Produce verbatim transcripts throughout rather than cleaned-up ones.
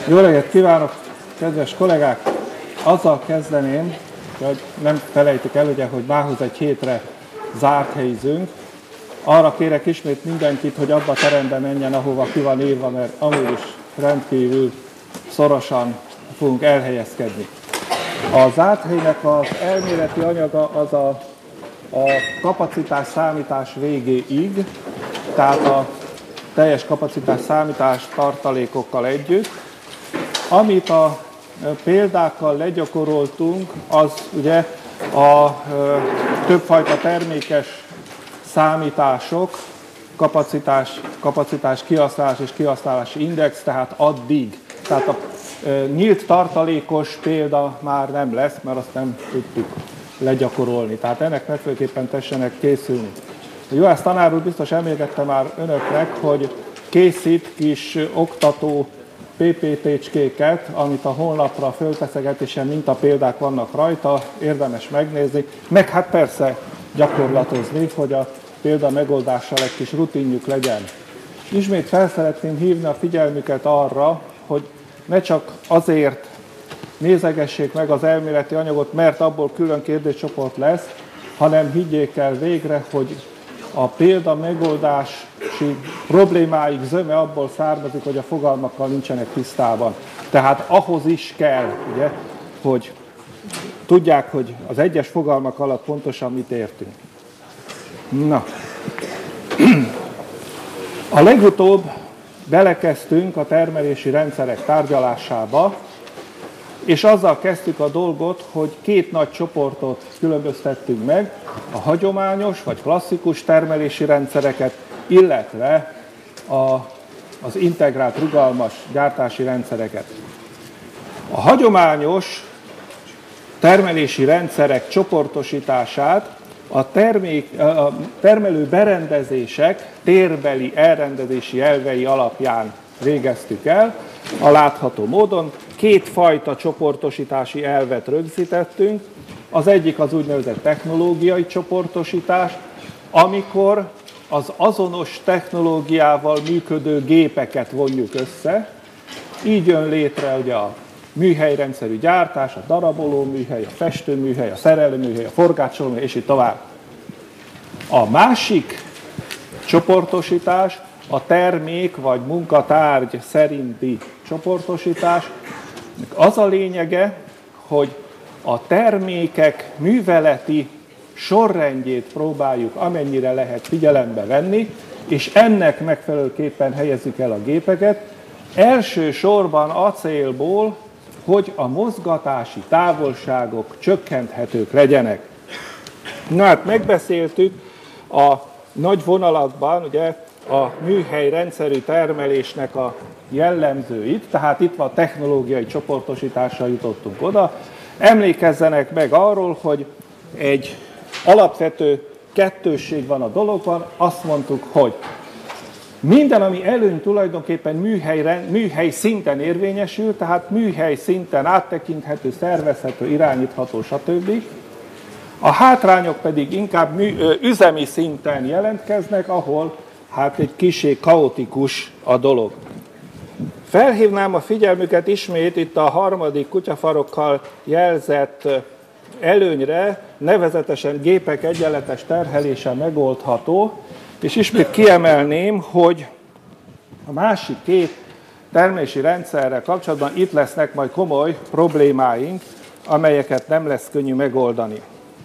Jó reggelt kívánok, kedves kollégák! Azzal kezdeném, hogy nem felejtik el, ugye, hogy mához egy hétre zárt helyzünk. Arra kérek ismét mindenkit, hogy abba a terembe menjen, ahova ki van írva, mert amúgy is rendkívül szorosan fogunk elhelyezkedni. A zárt helynek az elméleti anyaga az a, a kapacitás számítás végéig, tehát a teljes kapacitás számítás tartalékokkal együtt. Amit a példákkal legyakoroltunk, az ugye a többfajta termékes számítások, kapacitás, kapacitás kihasználás és kihasználási index, tehát addig. Tehát a nyílt tartalékos példa már nem lesz, mert azt nem tudtuk legyakorolni. Tehát ennek megfőképpen tessenek készülni. Juhász tanár úr biztos említette már önöknek, hogy készít kis oktató pé pé té-cskéket, amit a honlapra fölteszeget, és ilyen mintapéldák vannak rajta, érdemes megnézni, meg hát persze gyakorlatozni, hogy a példa megoldással egy kis rutinjuk legyen. Ismét fel szeretném hívni a figyelmüket arra, hogy ne csak azért nézegessék meg az elméleti anyagot, mert abból külön kérdéscsoport lesz, hanem higgyék el végre, hogy a példa megoldási problémáik zöme abból származik, hogy a fogalmakkal nincsenek tisztában. Tehát ahhoz is kell, ugye, hogy tudják, hogy az egyes fogalmak alatt pontosan mit értünk. Na, a legutóbb belekezdtünk a termelési rendszerek tárgyalásába, és azzal kezdtük a dolgot, hogy két nagy csoportot különböztettünk meg, a hagyományos vagy klasszikus termelési rendszereket, illetve a, az integrált rugalmas gyártási rendszereket. A hagyományos termelési rendszerek csoportosítását a, termék, a termelő berendezések térbeli elrendezési elvei alapján végeztük el, a látható módon. Két fajta csoportosítási elvet rögzítettünk. Az egyik az úgynevezett technológiai csoportosítás, amikor az azonos technológiával működő gépeket vonjuk össze. Így jön létre ugye a műhelyrendszerű gyártás, a daraboló műhely, a festőműhely, a szerelőműhely, a forgácsolóműhely, és így tovább. A másik csoportosítás a termék vagy munkatárgy szerinti csoportosítás. Az a lényege, hogy a termékek műveleti sorrendjét próbáljuk amennyire lehet figyelembe venni, és ennek megfelelőképpen helyezzük el a gépeket, elsősorban a célból, hogy a mozgatási távolságok csökkenthetők legyenek. Na hát megbeszéltük a nagy vonalakban ugye, a műhely rendszerű termelésnek a jellemzőit, tehát itt van a technológiai csoportosítással jutottunk oda. Emlékezzenek meg arról, hogy egy alapvető kettősség van a dologban, azt mondtuk, hogy minden, ami előny tulajdonképpen műhely, műhely szinten érvényesül, tehát műhely szinten áttekinthető, szervezhető, irányítható, stb. A hátrányok pedig inkább mű, üzemi szinten jelentkeznek, ahol hát egy kissé kaotikus a dolog. Felhívnám a figyelmüket ismét itt a harmadik kutyafarokkal jelzett előnyre, nevezetesen gépek egyenletes terhelése megoldható, és ismét kiemelném, hogy a másik két termelési rendszerrel kapcsolatban itt lesznek majd komoly problémáink, amelyeket nem lesz könnyű megoldani.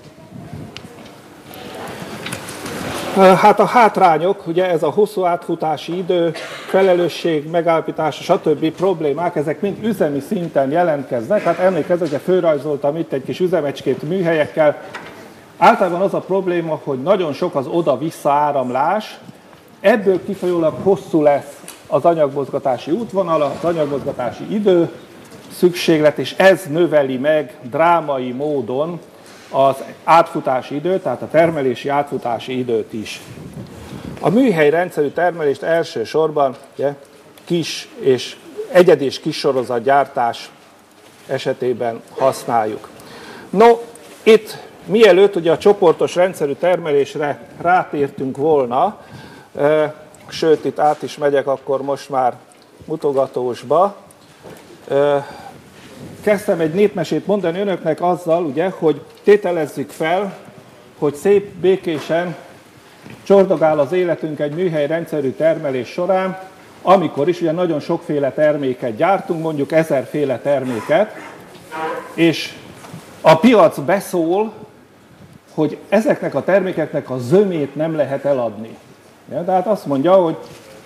Hát a hátrányok, ugye ez a hosszú átfutási idő, felelősség, megállapítása, stb. Problémák, ezek mind üzemi szinten jelentkeznek. Hát emlékezzetek, hogy fölrajzoltam itt egy kis üzemecskét műhelyekkel. Általában az a probléma, hogy nagyon sok az oda-vissza áramlás, ebből kifolyólag hosszú lesz az anyagmozgatási útvonal, az anyagmozgatási idő, szükséglet, és ez növeli meg drámai módon az átfutási időt, tehát a termelési átfutási időt is. A műhely rendszerű termelést elsősorban ugye, kis és egyedi és kis sorozatgyártás esetében használjuk. No, itt mielőtt ugye a csoportos rendszerű termelésre rátértünk volna, sőt itt át is megyek akkor most már mutogatósba, kezdtem egy népmesét mondani önöknek azzal, ugye, hogy tételezzük fel, hogy szép, békésen csordogál az életünk egy műhelyrendszerű termelés során, amikor is ugye nagyon sokféle terméket gyártunk, mondjuk ezerféle terméket, és a piac beszól, hogy ezeknek a termékeknek a zömét nem lehet eladni. Ja, tehát azt mondja, hogy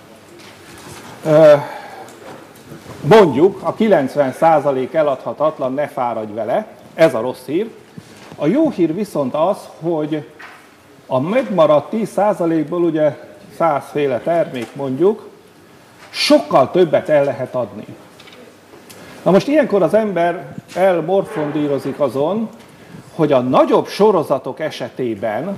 mondjuk a kilencven százalék eladhatatlan, ne fáradj vele, ez a rossz hír. A jó hír viszont az, hogy a megmaradt tíz százalékból ugye százféle termék mondjuk, sokkal többet el lehet adni. Na most ilyenkor az ember elmorfondírozik azon, hogy a nagyobb sorozatok esetében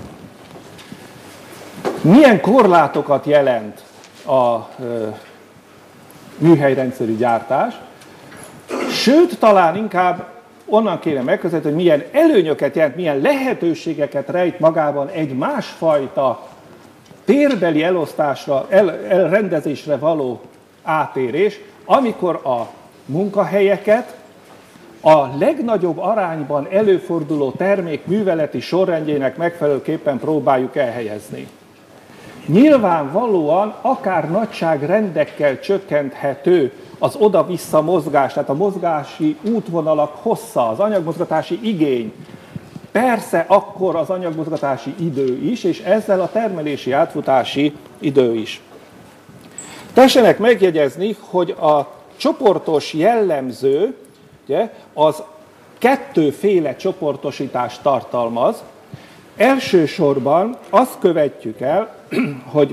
milyen korlátokat jelent a ö, műhelyrendszerű gyártás, sőt, talán inkább onnan kéne megközelíteni, hogy milyen előnyöket jelent, milyen lehetőségeket rejt magában egy másfajta térbeli elosztásra, el, elrendezésre való átérés, amikor a munkahelyeket a legnagyobb arányban előforduló termék műveleti sorrendjének megfelelőképpen próbáljuk elhelyezni. Nyilvánvalóan akár nagyságrendekkel csökkenthető az oda-vissza mozgás, tehát a mozgási útvonalak hossza, az anyagmozgatási igény, persze akkor az anyagmozgatási idő is, és ezzel a termelési átfutási idő is. Tessenek megjegyezni, hogy a csoportos jellemző ugye, az kettőféle csoportosítást tartalmaz. Elsősorban azt követjük el, hogy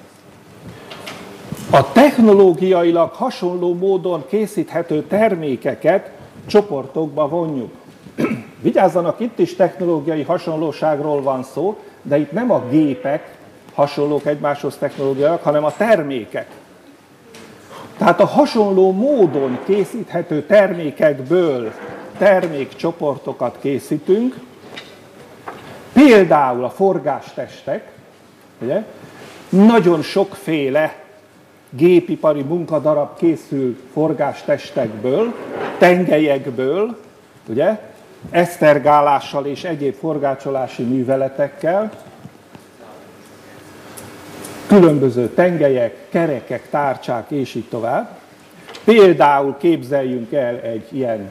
a technológiailag hasonló módon készíthető termékeket csoportokba vonjuk. Vigyázzanak, itt is technológiai hasonlóságról van szó, de itt nem a gépek hasonlók egymáshoz technológiailag, hanem a termékek. Tehát a hasonló módon készíthető termékekből termékcsoportokat készítünk, például a forgástestek, ugye? Nagyon sokféle gépipari munkadarab készül forgástestekből, tengelyekből, ugye? Esztergálással és egyéb forgácsolási műveletekkel, különböző tengelyek, kerekek, tárcsák és így tovább. Például képzeljünk el egy ilyen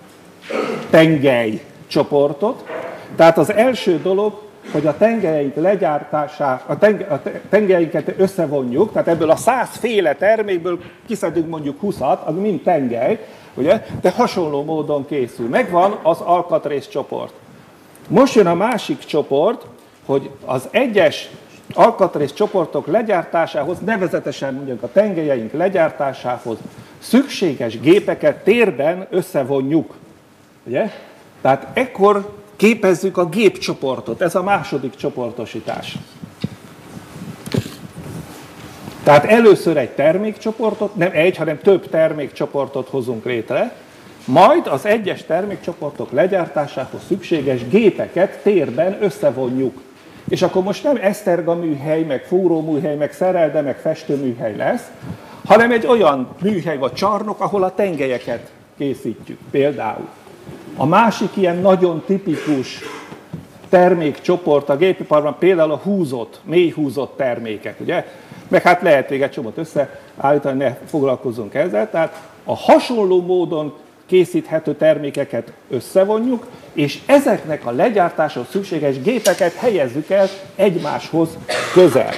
tengelycsoportot. Tehát az első dolog, hogy a tengelyeink legyártását, a, tenge, a tengelyeinket összevonjuk, tehát ebből a százféle termékből kiszedünk mondjuk húszat, az mind tengely, ugye? De hasonló módon készül. Megvan az alkatrészcsoport. Most jön a másik csoport, hogy az egyes alkatrészcsoportok legyártásához, nevezetesen mondjuk a tengelyeink legyártásához szükséges gépeket térben összevonjuk. Ugye? Tehát ekkor képezzük a gépcsoportot, ez a második csoportosítás. Tehát először egy termékcsoportot, nem egy, hanem több termékcsoportot hozunk létre, majd az egyes termékcsoportok legyártásához szükséges gépeket térben összevonjuk. És akkor most nem esztergaműhely, meg fúróműhely, meg szerelde, meg festőműhely lesz, hanem egy olyan műhely vagy csarnok, ahol a tengelyeket készítjük például. A másik ilyen nagyon tipikus termékcsoport a gépiparban például a húzott, mély húzott termékek, ugye? Meg hát lehet még egy csomót összeállítani, ne foglalkozzunk ezzel. Tehát a hasonló módon készíthető termékeket összevonjuk, és ezeknek a legyártáshoz szükséges gépeket helyezzük el egymáshoz közel.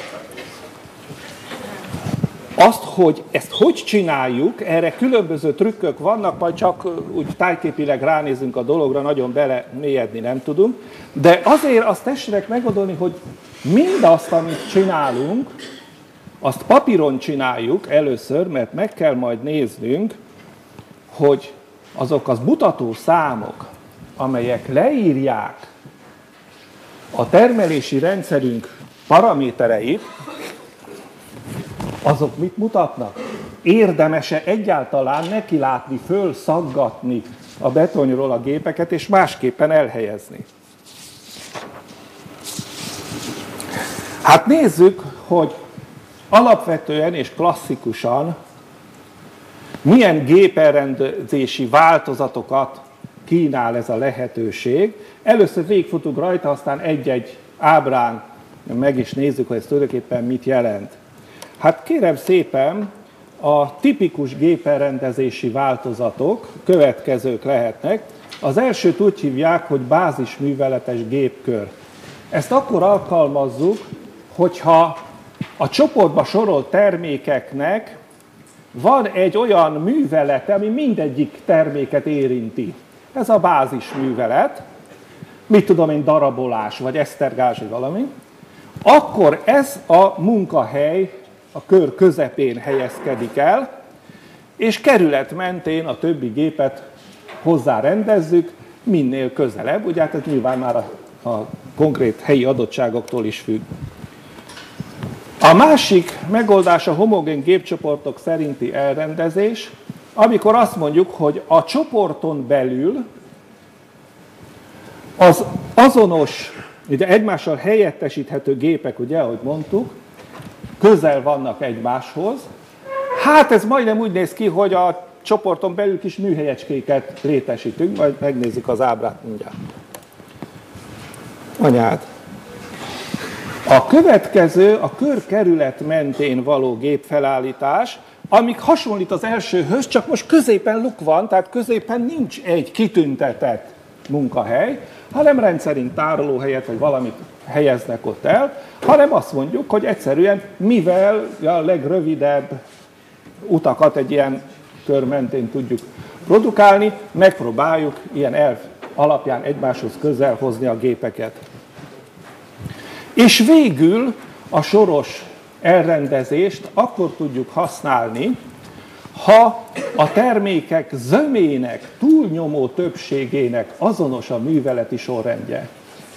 Azt, hogy ezt hogy csináljuk, erre különböző trükkök vannak, majd csak úgy tájképileg ránézünk a dologra, nagyon bele mélyedni nem tudunk, de azért azt tessenek meggondolni, hogy mindazt, amit csinálunk, azt papíron csináljuk először, mert meg kell majd néznünk, hogy azok az mutató számok, amelyek leírják a termelési rendszerünk paramétereit, azok mit mutatnak? Érdemes-e egyáltalán nekilátni, fölszaggatni a betonról a gépeket, és másképpen elhelyezni? Hát nézzük, hogy alapvetően és klasszikusan Milyen géperendezési változatokat kínál ez a lehetőség? Először végigfutunk rajta, aztán egy-egy ábrán meg is nézzük, hogy ez tulajdonképpen mit jelent. Hát kérem szépen, a tipikus géperrendezési változatok következők lehetnek. Az elsőt úgy hívják, hogy bázisműveletes gépkör. Ezt akkor alkalmazzuk, hogyha a csoportba sorolt termékeknek van egy olyan művelete, ami mindegyik terméket érinti. Ez a bázisművelet, mit tudom én, darabolás, vagy esztergás, vagy valami. Akkor ez a munkahely a kör közepén helyezkedik el, és kerület mentén a többi gépet hozzárendezzük, minél közelebb. Ugye hát ez nyilván már a, a konkrét helyi adottságoktól is függ. A másik megoldás a homogén gépcsoportok szerinti elrendezés, amikor azt mondjuk, hogy a csoporton belül az azonos, ugye egymással helyettesíthető gépek, ugye, ahogy mondtuk, közel vannak egymáshoz. Hát ez majdnem úgy néz ki, hogy a csoporton belül kis műhelyecskéket létesítünk, majd megnézzük az ábrát mindjárt. Anyád. A következő a körkerület mentén való gépfelállítás, amik hasonlít az elsőhöz, csak most középen luk van, tehát középen nincs egy kitüntetett munkahely, hanem rendszerint tárolóhelyet vagy valamit helyeznek ott el, hanem azt mondjuk, hogy egyszerűen mivel a legrövidebb utakat egy ilyen kör mentén tudjuk produkálni, megpróbáljuk ilyen elv alapján egymáshoz közel hozni a gépeket. És végül a soros elrendezést akkor tudjuk használni, ha a termékek zömének, túlnyomó többségének azonos a műveleti sorrendje.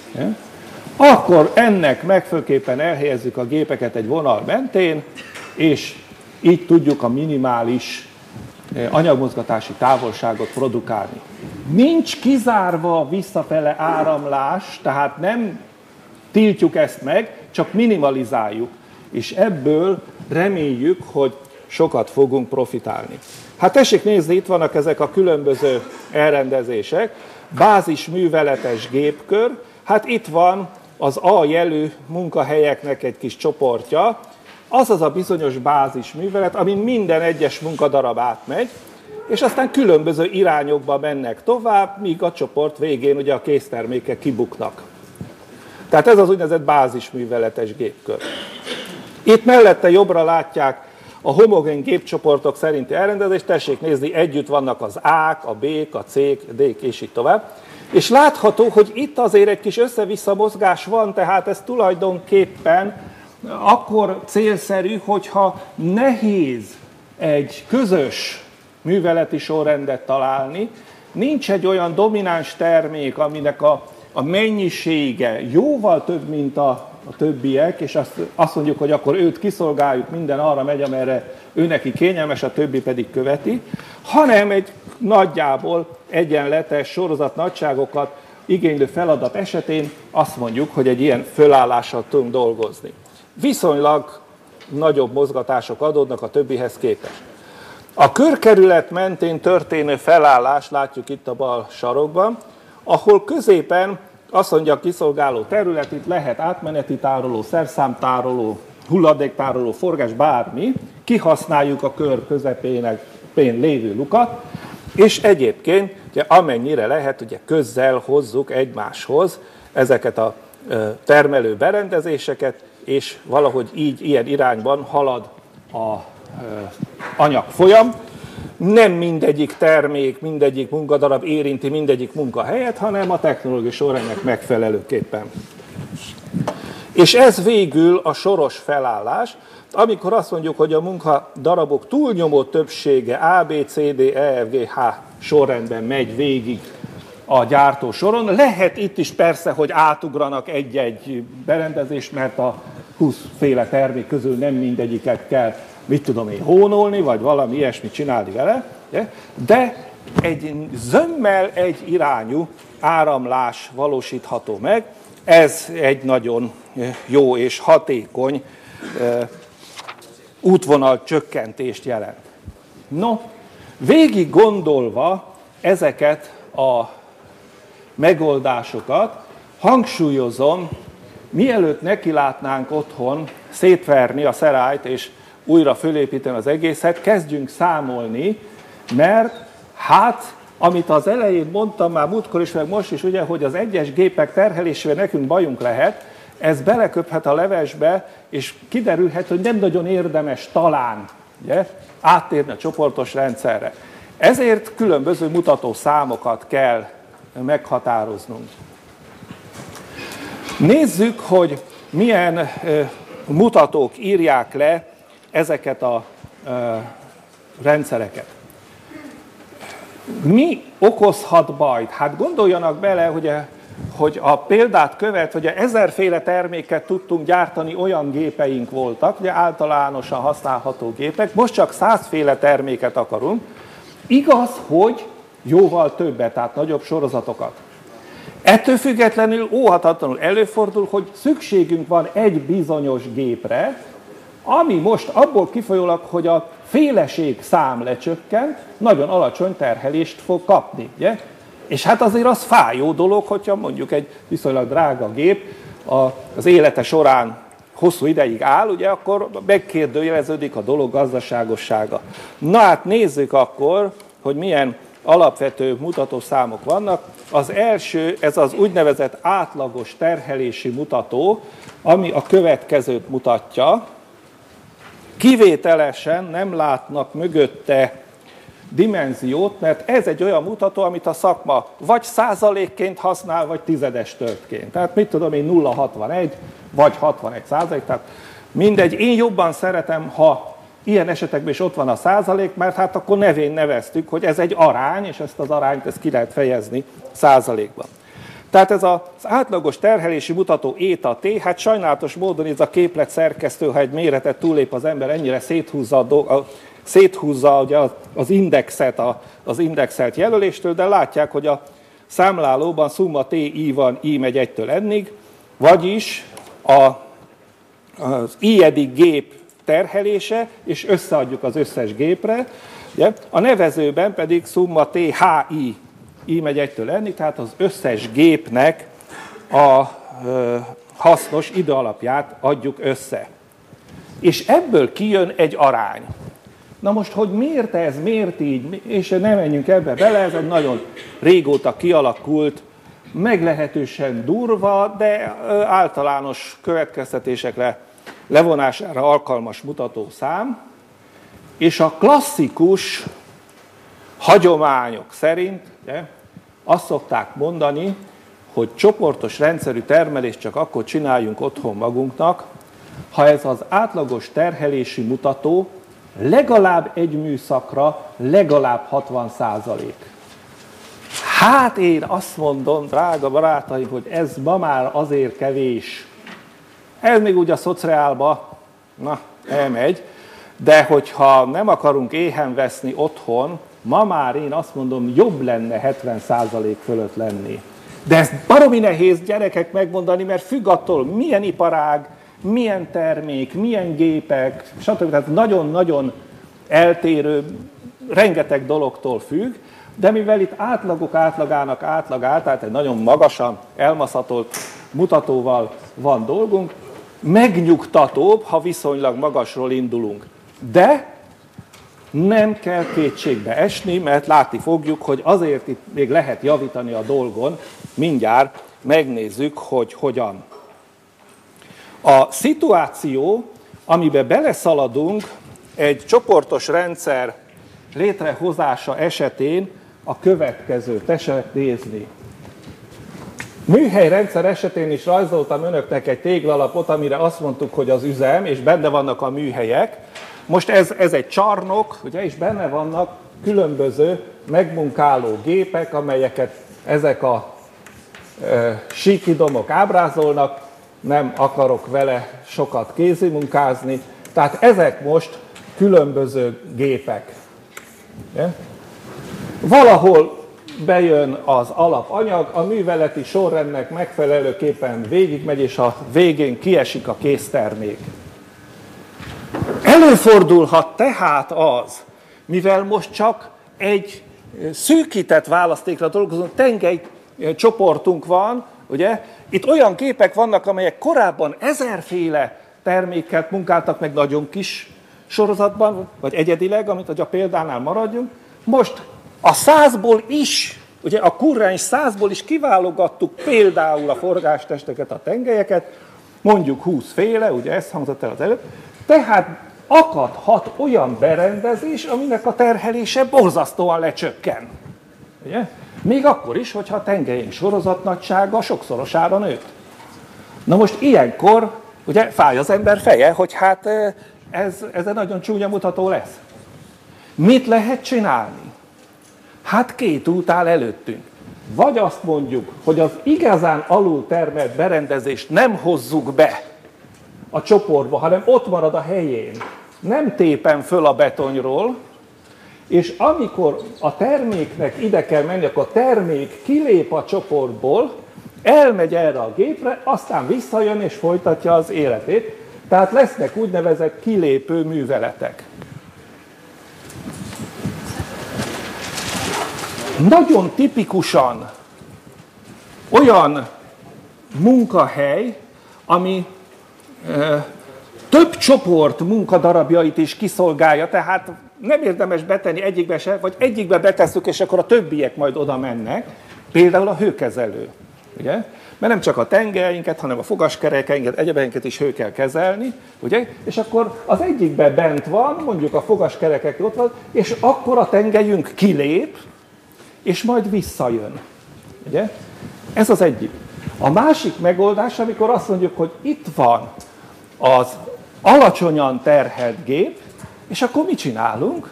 Akkor ennek megfőképpen elhelyezzük a gépeket egy vonal mentén, és így tudjuk a minimális anyagmozgatási távolságot produkálni. Nincs kizárva a visszafele áramlás, tehát nem tiltjuk ezt meg, csak minimalizáljuk, és ebből reméljük, hogy sokat fogunk profitálni. Hát tessék nézni, itt vannak ezek a különböző elrendezések. Bázisműveletes gépkör, hát itt van az A jelű munkahelyeknek egy kis csoportja, az az a bizonyos bázisművelet, amin minden egyes munkadarab átmegy, és aztán különböző irányokba mennek tovább, míg a csoport végén ugye a késztermékek kibuknak. Tehát ez az úgynevezett bázisműveletes gépkör. Itt mellette jobbra látják a homogén gépcsoportok szerinti elrendezést, tessék nézni, együtt vannak az A-k, a B-k, a C-k, a D-k és így tovább. És látható, hogy itt azért egy kis össze-vissza mozgás van, tehát ez tulajdonképpen akkor célszerű, hogyha nehéz egy közös műveleti sorrendet találni, nincs egy olyan domináns termék, aminek a, a mennyisége jóval több, mint a, a többiek, és azt, azt mondjuk, hogy akkor őt kiszolgáljuk, minden arra megy, amerre ő neki kényelmes, a többi pedig követi, hanem egy nagyjából egyenletes sorozat nagyságokat igénylő feladat esetén azt mondjuk, hogy egy ilyen fölállással tudunk dolgozni. Viszonylag nagyobb mozgatások adódnak a többihez képest. A körkerület mentén történő felállás látjuk itt a bal sarokban, ahol középen azt mondja a kiszolgáló terület, itt lehet átmeneti tároló, szerszámtároló, hulladéktároló, forgás, bármi, kihasználjuk a kör közepének lévő lukat, és egyébként ugye, amennyire lehet, ugye közzel hozzuk egymáshoz ezeket a termelő berendezéseket, és valahogy így, ilyen irányban halad a anyagfolyam. Nem mindegyik termék, mindegyik munkadarab érinti mindegyik munkahelyet, hanem a technológiai sorrendnek megfelelőképpen. És ez végül a soros felállás, amikor azt mondjuk, hogy a munkadarabok túlnyomó többsége A, B, C, D, E, F, G, H sorrendben megy végig a gyártó soron. Lehet itt is persze, hogy átugranak egy-egy berendezést, mert a húsz féle termék közül nem mindegyiket kell, mit tudom én, hónolni, vagy valami ilyesmit csinálni vele, de egy zömmel egy irányú áramlás valósítható meg. Ez egy nagyon jó és hatékony útvonal csökkentést jelent. No, Végig gondolva ezeket a megoldásokat, hangsúlyozom, mielőtt nekilátnánk otthon szétverni a szerályt és újra fölépíteni az egészet, kezdjünk számolni, mert hát, amit az elején mondtam már múltkor is, meg most is, ugye, hogy az egyes gépek terhelésével nekünk bajunk lehet, ez beleköphet a levesbe, és kiderülhet, hogy nem nagyon érdemes talán ugye, áttérni a csoportos rendszerre. Ezért különböző mutató számokat kell meghatároznunk. Nézzük, hogy milyen mutatók írják le ezeket a rendszereket. Mi okozhat bajt? Hát gondoljanak bele, hogy a, hogy a példát követ, hogy a ezerféle terméket tudtunk gyártani, olyan gépeink voltak, ugye általánosan használható gépek, most csak százféle terméket akarunk. Igaz, hogy jóval többet, tehát nagyobb sorozatokat. Ettől függetlenül óhatatlanul előfordul, hogy szükségünk van egy bizonyos gépre, ami most abból kifolyólag, hogy a féleség szám lecsökkent, nagyon alacsony terhelést fog kapni. Ugye? És hát azért az fájó dolog, hogyha mondjuk egy viszonylag drága gép az élete során hosszú ideig áll, ugye, akkor megkérdőjeleződik a dolog gazdaságossága. Na hát nézzük akkor, hogy milyen alapvető mutatószámok vannak. Az első, ez az úgynevezett átlagos terhelési mutató, ami a következőt mutatja. Kivételesen nem látnak mögötte dimenziót, mert ez egy olyan mutató, amit a szakma vagy százalékként használ, vagy tizedes törtként. Tehát mit tudom én, nulla egész hatvanegy, vagy hatvanegy százalék, tehát mindegy. Én jobban szeretem, ha ilyen esetekben is ott van a százalék, mert hát akkor nevén neveztük, hogy ez egy arány, és ezt az arányt ezt ki lehet fejezni százalékban. Tehát ez az átlagos terhelési mutató éta T, hát sajnálatos módon ez a képlet szerkesztő, ha egy méretet túllép az ember, ennyire széthúzza, a, a, széthúzza ugye az indexet az indexelt jelöléstől, de látják, hogy a számlálóban szumma T I van, I megy egytől ennig, vagyis a, az i-edik gép terhelése, és összeadjuk az összes gépre. Ugye? A nevezőben pedig szumma T H I, I megy egytől ennig, tehát az összes gépnek a ö, hasznos időalapját adjuk össze. És ebből kijön egy arány. Na most, hogy miért ez, miért így, és nem menjünk ebbe bele, ez egy nagyon régóta kialakult, meglehetősen durva, de általános következtetésekre levonására alkalmas mutatószám, és a klasszikus hagyományok szerint ugye, azt szokták mondani, hogy csoportos rendszerű termelést csak akkor csináljunk otthon magunknak, ha ez az átlagos terhelési mutató legalább egy műszakra legalább hatvan százalék. Hát én azt mondom, drága barátaim, hogy ez ma már azért kevés. Ez még úgy a szociálba, na, elmegy, de hogyha nem akarunk éhen veszni otthon, ma már én azt mondom, jobb lenne hetven százalék fölött lenni. De ez baromi nehéz gyerekek megmondani, mert függ attól, milyen iparág, milyen termék, milyen gépek, stb. Tehát nagyon-nagyon eltérő, rengeteg dologtól függ, de mivel itt átlagok átlagának átlagát, tehát egy nagyon magasan elmaszatolt mutatóval van dolgunk, megnyugtatóbb, ha viszonylag magasról indulunk. De nem kell kétségbe esni, mert látni fogjuk, hogy azért itt még lehet javítani a dolgon, mindjárt megnézzük, hogy hogyan. A szituáció, amiben beleszaladunk egy csoportos rendszer létrehozása esetén a következőt tessék nézni. Műhelyrendszer esetén is rajzoltam önöknek egy téglalapot, amire azt mondtuk, hogy az üzem, és benne vannak a műhelyek. Most ez, ez egy csarnok, ugye, és benne vannak különböző megmunkáló gépek, amelyeket ezek a e, síkidomok ábrázolnak, nem akarok vele sokat kézimunkázni. Tehát ezek most különböző gépek. Ja? Valahol bejön az alapanyag, a műveleti sorrendnek megfelelőképpen végigmegy, és a végén kiesik a késztermék. Előfordulhat tehát az, mivel most csak egy szűkített választékra dolgozó tengely csoportunk van, ugye? Itt olyan képek vannak, amelyek korábban ezerféle terméket munkáltak meg nagyon kis sorozatban, vagy egyedileg, amit a példánál maradjunk. Most a százból is, ugye a kurrens százból is kiválogattuk például a forgástesteket, a tengelyeket, mondjuk húsz féle, ugye ez hangzott el az előbb, tehát akadhat olyan berendezés, aminek a terhelése borzasztóan lecsökken. Ugye? Még akkor is, hogyha a tengelyeink sorozatnagysága sokszorosára nőtt. Na most ilyenkor ugye fáj az ember feje, hogy hát ez, ez egy nagyon csúnya mutató lesz. Mit lehet csinálni? Hát két út áll előttünk. Vagy azt mondjuk, hogy az igazán alul termelt berendezést nem hozzuk be a csoportba, hanem ott marad a helyén, nem tépem föl a betonyról, és amikor a terméknek ide kell menni, akkor a termék kilép a csoportból, elmegy erre a gépre, aztán visszajön és folytatja az életét. Tehát lesznek úgynevezett kilépő műveletek. Nagyon tipikusan olyan munkahely, ami e, több csoport munkadarabjait is kiszolgálja, tehát nem érdemes betenni egyikbe se, vagy egyikbe betesszük, és akkor a többiek majd oda mennek, például a hőkezelő. Ugye? Mert nem csak a tengelyeinket, hanem a fogaskerekeinket, egyebeinket is hő kell kezelni, ugye? És akkor az egyikben bent van, mondjuk a fogaskerekek ott van, és akkor a tengelyünk kilép, és majd visszajön. Ugye? Ez az egyik. A másik megoldás, amikor azt mondjuk, hogy itt van az alacsonyan terhelt gép, és akkor mit csinálunk?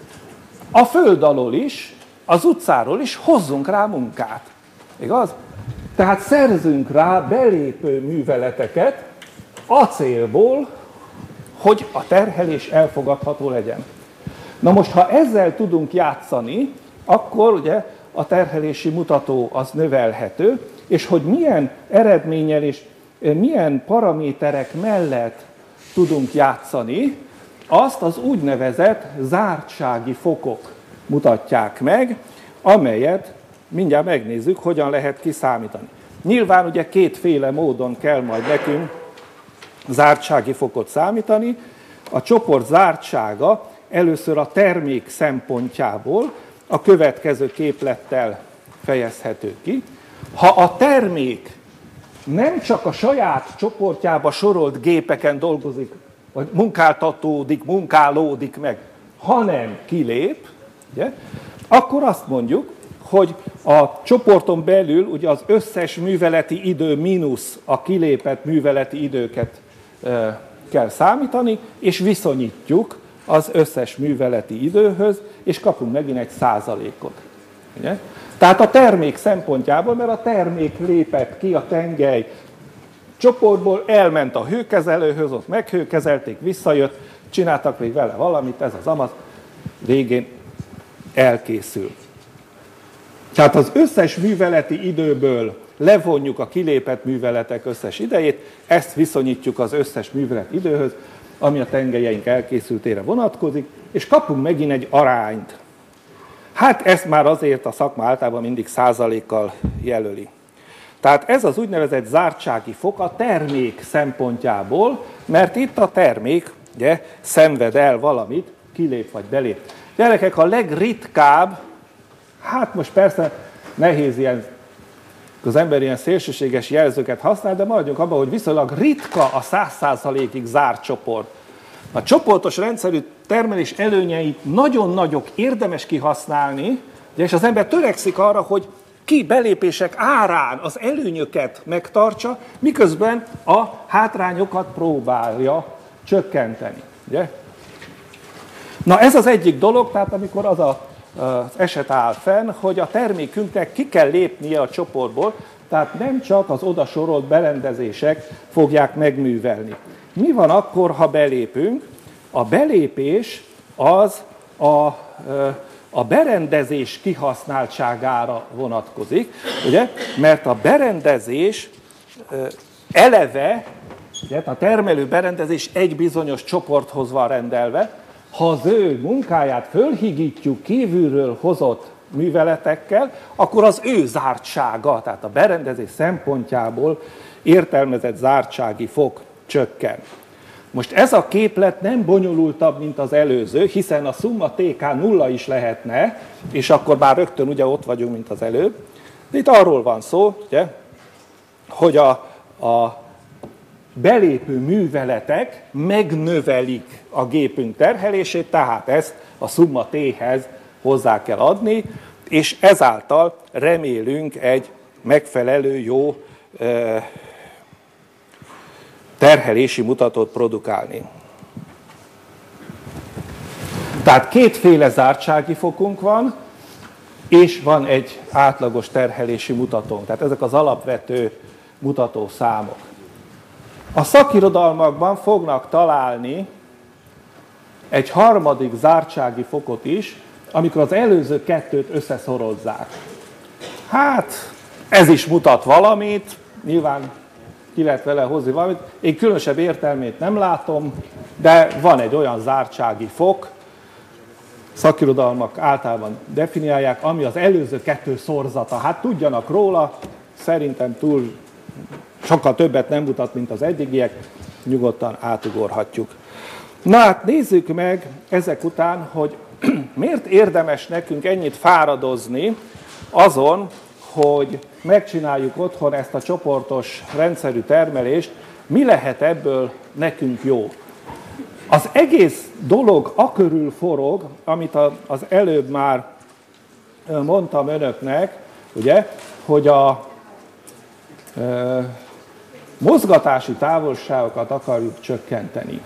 A föld alól is, az utcáról is hozzunk rá munkát. Igaz? Tehát szerzünk rá belépő műveleteket a célból, hogy a terhelés elfogadható legyen. Na most, ha ezzel tudunk játszani, akkor ugye a terhelési mutató az növelhető, és hogy milyen eredménnyel és milyen paraméterek mellett tudunk játszani, azt az úgynevezett zártsági fokok mutatják meg, amelyet mindjárt megnézzük, hogyan lehet kiszámítani. Nyilván ugye kétféle módon kell majd nekünk zártsági fokot számítani. A csoport zártsága először a termék szempontjából a következő képlettel fejezhető ki. Ha a termék nem csak a saját csoportjába sorolt gépeken dolgozik, vagy munkáltatódik, munkálódik meg, hanem kilép, ugye, akkor azt mondjuk, hogy a csoporton belül ugye az összes műveleti idő mínusz a kilépett műveleti időket e, kell számítani, és viszonyítjuk az összes műveleti időhöz, és kapunk megint egy százalékot. Ugye? Tehát a termék szempontjából, mert a termék lépett ki a tengely csoportból, elment a hőkezelőhöz, ott meghőkezelték, visszajött, csináltak még vele valamit, ez az amaz, végén elkészül. Tehát az összes műveleti időből levonjuk a kilépett műveletek összes idejét, ezt viszonyítjuk az összes művelet időhöz, ami a tengelyeink elkészültére vonatkozik, és kapunk megint egy arányt. Hát ezt már azért a szakma általában mindig százalékkal jelöli. Tehát ez az úgynevezett zártsági fok a termék szempontjából, mert itt a termék ugye, szenved el valamit, kilép vagy belép. Gyerekek, a legritkább, hát most persze nehéz ilyen, az ember ilyen szélsőséges jelzőket használ, de maradjunk abban, hogy viszonylag ritka a száz százalékig zárt csoport. A csoportos rendszerű termelés előnyeit nagyon nagyok, érdemes kihasználni, és az ember törekszik arra, hogy ki belépések árán az előnyöket megtartsa, miközben a hátrányokat próbálja csökkenteni. Ugye? Na ez az egyik dolog, tehát amikor az a, az eset áll fenn, hogy a termékünknek ki kell lépnie a csoportból, tehát nem csak az oda sorolt berendezések fogják megművelni. Mi van akkor, ha belépünk? A belépés az a, a berendezés kihasználtságára vonatkozik, ugye? Mert a berendezés eleve, ugye, a termelő berendezés egy bizonyos csoporthoz van rendelve, ha az ő munkáját fölhigítjuk kívülről hozott műveletekkel, akkor az ő zártsága, tehát a berendezés szempontjából értelmezett zártsági fok csökken. Most ez a képlet nem bonyolultabb, mint az előző, hiszen a szumma té ká nulla is lehetne, és akkor már rögtön ugye ott vagyunk, mint az előbb. De itt arról van szó, ugye, hogy a, a belépő műveletek megnövelik a gépünk terhelését, tehát ezt a szumma T-hez hozzá kell adni, és ezáltal remélünk egy megfelelő jó terhelési mutatót produkálni. Tehát kétféle zártsági fokunk van, és van egy átlagos terhelési mutatónk. Tehát ezek az alapvető mutatószámok. A szakirodalmakban fognak találni egy harmadik zártsági fokot is, amikor az előző kettőt összeszorozzák. Hát, ez is mutat valamit, nyilván ki lehet vele hozni valamit. Én különösebb értelmét nem látom, de van egy olyan zártsági fok, szakirodalmak általában definiálják, ami az előző kettő szorzata. Hát tudjanak róla, szerintem túl sokkal többet nem mutat, mint az eddigiek, nyugodtan átugorhatjuk. Na hát nézzük meg ezek után, hogy miért érdemes nekünk ennyit fáradozni azon, hogy megcsináljuk otthon ezt a csoportos rendszerű termelést, mi lehet ebből nekünk jó. Az egész dolog akörül forog, amit az előbb már mondtam önöknek, ugye, hogy a e, mozgatási távolságokat akarjuk csökkenteni.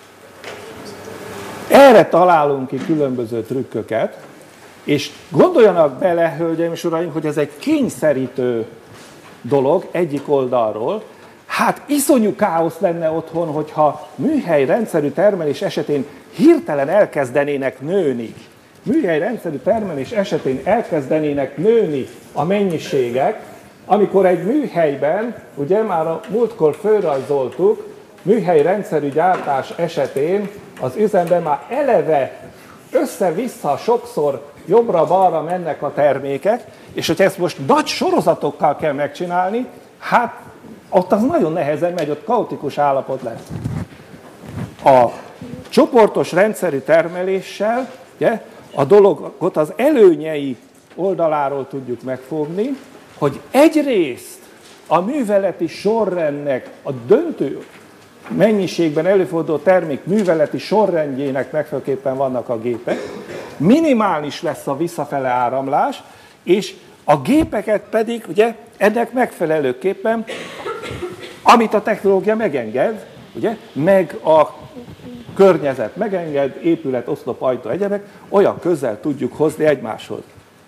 Erre találunk ki különböző trükköket, és gondoljanak bele, hölgyeim és uraim, hogy ez egy kényszerítő dolog egyik oldalról. Hát iszonyú káosz lenne otthon, hogyha műhely rendszerű termelés esetén hirtelen elkezdenének nőni. Műhely rendszerű termelés esetén elkezdenének nőni a mennyiségek, amikor egy műhelyben, ugye már a múltkor fölrajzoltuk, műhely rendszerű gyártás esetén az üzemben már eleve össze-vissza sokszor jobbra-balra mennek a termékek, és hogyha ezt most nagy sorozatokkal kell megcsinálni, hát ott az nagyon nehezen megy, ott kaotikus állapot lesz. A csoportos rendszerű termeléssel ugye, a dologot az előnyei oldaláról tudjuk megfogni, hogy egyrészt a műveleti sorrendnek, a döntő mennyiségben előforduló termék műveleti sorrendjének megfelelőképpen vannak a gépek, minimális lesz a visszafele áramlás, és a gépeket pedig ugye, ennek megfelelőképpen, amit a technológia megenged, ugye, meg a környezet megenged, épület, oszlop, ajtó, egyebek, olyan közel tudjuk hozni egymáshoz.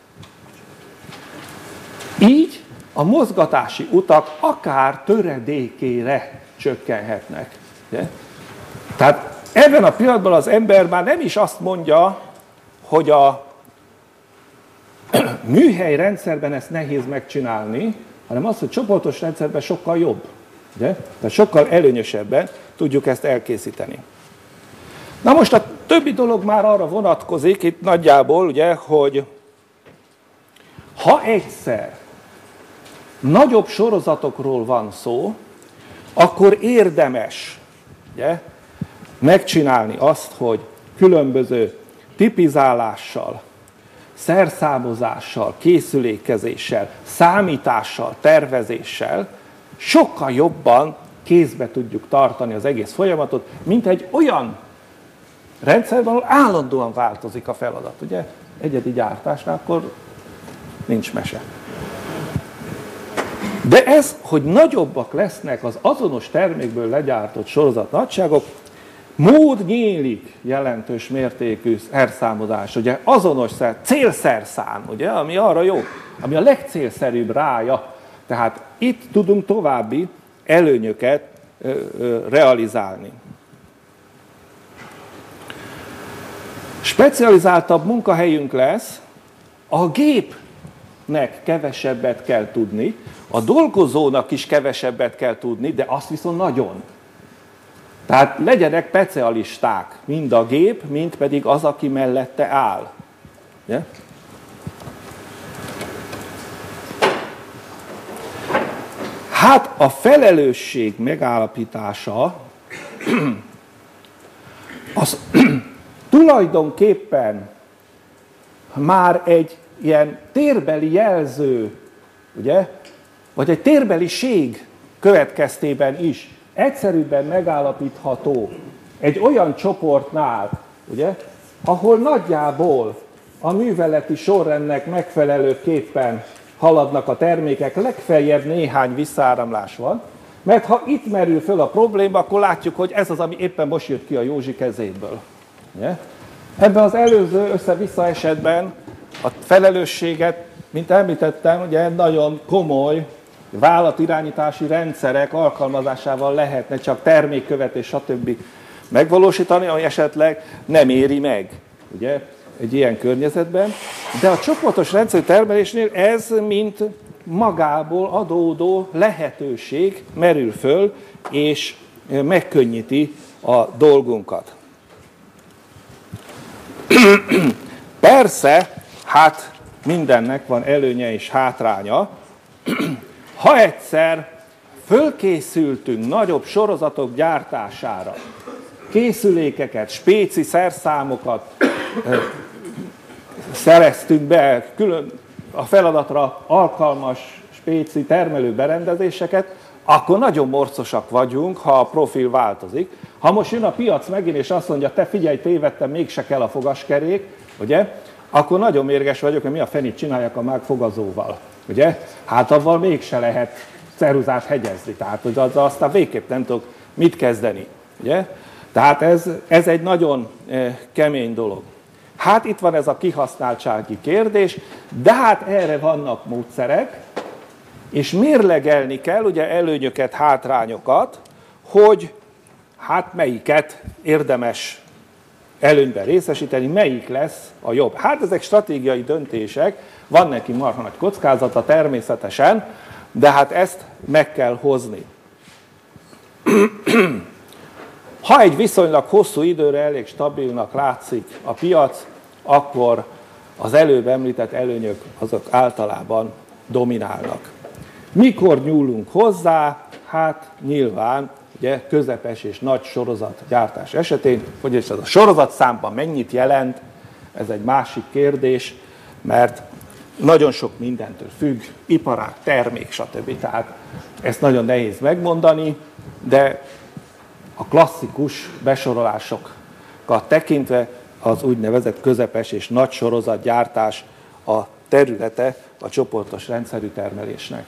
Így a mozgatási utak akár töredékére csökkenhetnek. Ugye? Tehát ebben a pillanatban az ember már nem is azt mondja, hogy a műhely rendszerben ezt nehéz megcsinálni, hanem az, hogy csoportos rendszerben sokkal jobb. Ugye? Tehát sokkal előnyösebben tudjuk ezt elkészíteni. Na most a többi dolog már arra vonatkozik, itt nagyjából, ugye, hogy ha egyszer nagyobb sorozatokról van szó, akkor érdemes ugye, megcsinálni azt, hogy különböző tipizálással, szerszámozással, készülékezéssel, számítással, tervezéssel sokkal jobban kézbe tudjuk tartani az egész folyamatot, mint egy olyan rendszerben, ahol állandóan változik a feladat. Ugye? Egyedi gyártásnál akkor nincs mese. De ez, hogy nagyobbak lesznek az azonos termékből legyártott sorozat nagyságok, mód nyílik jelentős mértékű szerszámozás, ugye azonos szer, célszerszám, ugye, ami arra jó, ami a legcélszerűbb rája. Tehát itt tudunk további előnyöket ö, ö, realizálni. Specializáltabb munkahelyünk lesz, a gépnek kevesebbet kell tudni, a dolgozónak is kevesebbet kell tudni, de azt viszont nagyon. Tehát legyenek specialisták, mind a gép, mind pedig az, aki mellette áll. Ugye? Hát a felelősség megállapítása az tulajdonképpen már egy ilyen térbeli jelző, ugye, vagy egy térbeliség következtében is egyszerűbben megállapítható egy olyan csoportnál, ugye, ahol nagyjából a műveleti sorrendnek megfelelőképpen haladnak a termékek, legfeljebb néhány visszaáramlás van, mert ha itt merül föl a probléma, akkor látjuk, hogy ez az, ami éppen most jött ki a Józsi kezéből. Ugye? Ebben az előző össze-vissza esetben a felelősséget, mint említettem, ugye nagyon komoly vállalatirányítási rendszerek alkalmazásával lehetne csak termékkövetés, stb. Megvalósítani, ami esetleg nem éri meg, ugye, egy ilyen környezetben. De a csoportos rendszerű termelésnél ez mint magából adódó lehetőség merül föl, és megkönnyíti a dolgunkat. Persze, hát mindennek van előnye és hátránya. Ha egyszer fölkészültünk nagyobb sorozatok gyártására, készülékeket, spéci szerszámokat szereztünk be, külön a feladatra alkalmas spéci termelőberendezéseket, akkor nagyon morcosak vagyunk, ha a profil változik. Ha most jön a piac megint, és azt mondja, te figyelj, tévedtem, mégse kell a fogaskerék, ugye? Akkor nagyon mérges vagyok, hogy mi a fenét csináljak a mágfogazóval, ugye? Hát avval mégse lehet ceruzát hegyezni, tehát hogy azzal aztán végképp nem tudok mit kezdeni, ugye? Tehát ez, ez egy nagyon eh, kemény dolog. Hát itt van ez a kihasználtsági kérdés, de hát erre vannak módszerek, és mérlegelni kell ugye előnyöket, hátrányokat, hogy hát melyiket érdemes előnyben részesíteni, melyik lesz a jobb. Hát ezek stratégiai döntések, van neki marha nagy kockázata természetesen, de hát ezt meg kell hozni. Ha egy viszonylag hosszú időre elég stabilnak látszik a piac, akkor az előbb említett előnyök azok általában dominálnak. Mikor nyúlunk hozzá? Hát nyilván ugye, közepes és nagy sorozatgyártás esetén, hogy ez a sorozatszámban mennyit jelent, ez egy másik kérdés, mert nagyon sok mindentől függ, iparág, termék, stb. Tehát ezt nagyon nehéz megmondani, de a klasszikus besorolásokat tekintve az úgynevezett közepes és nagy sorozatgyártás a területe a csoportos rendszerű termelésnek.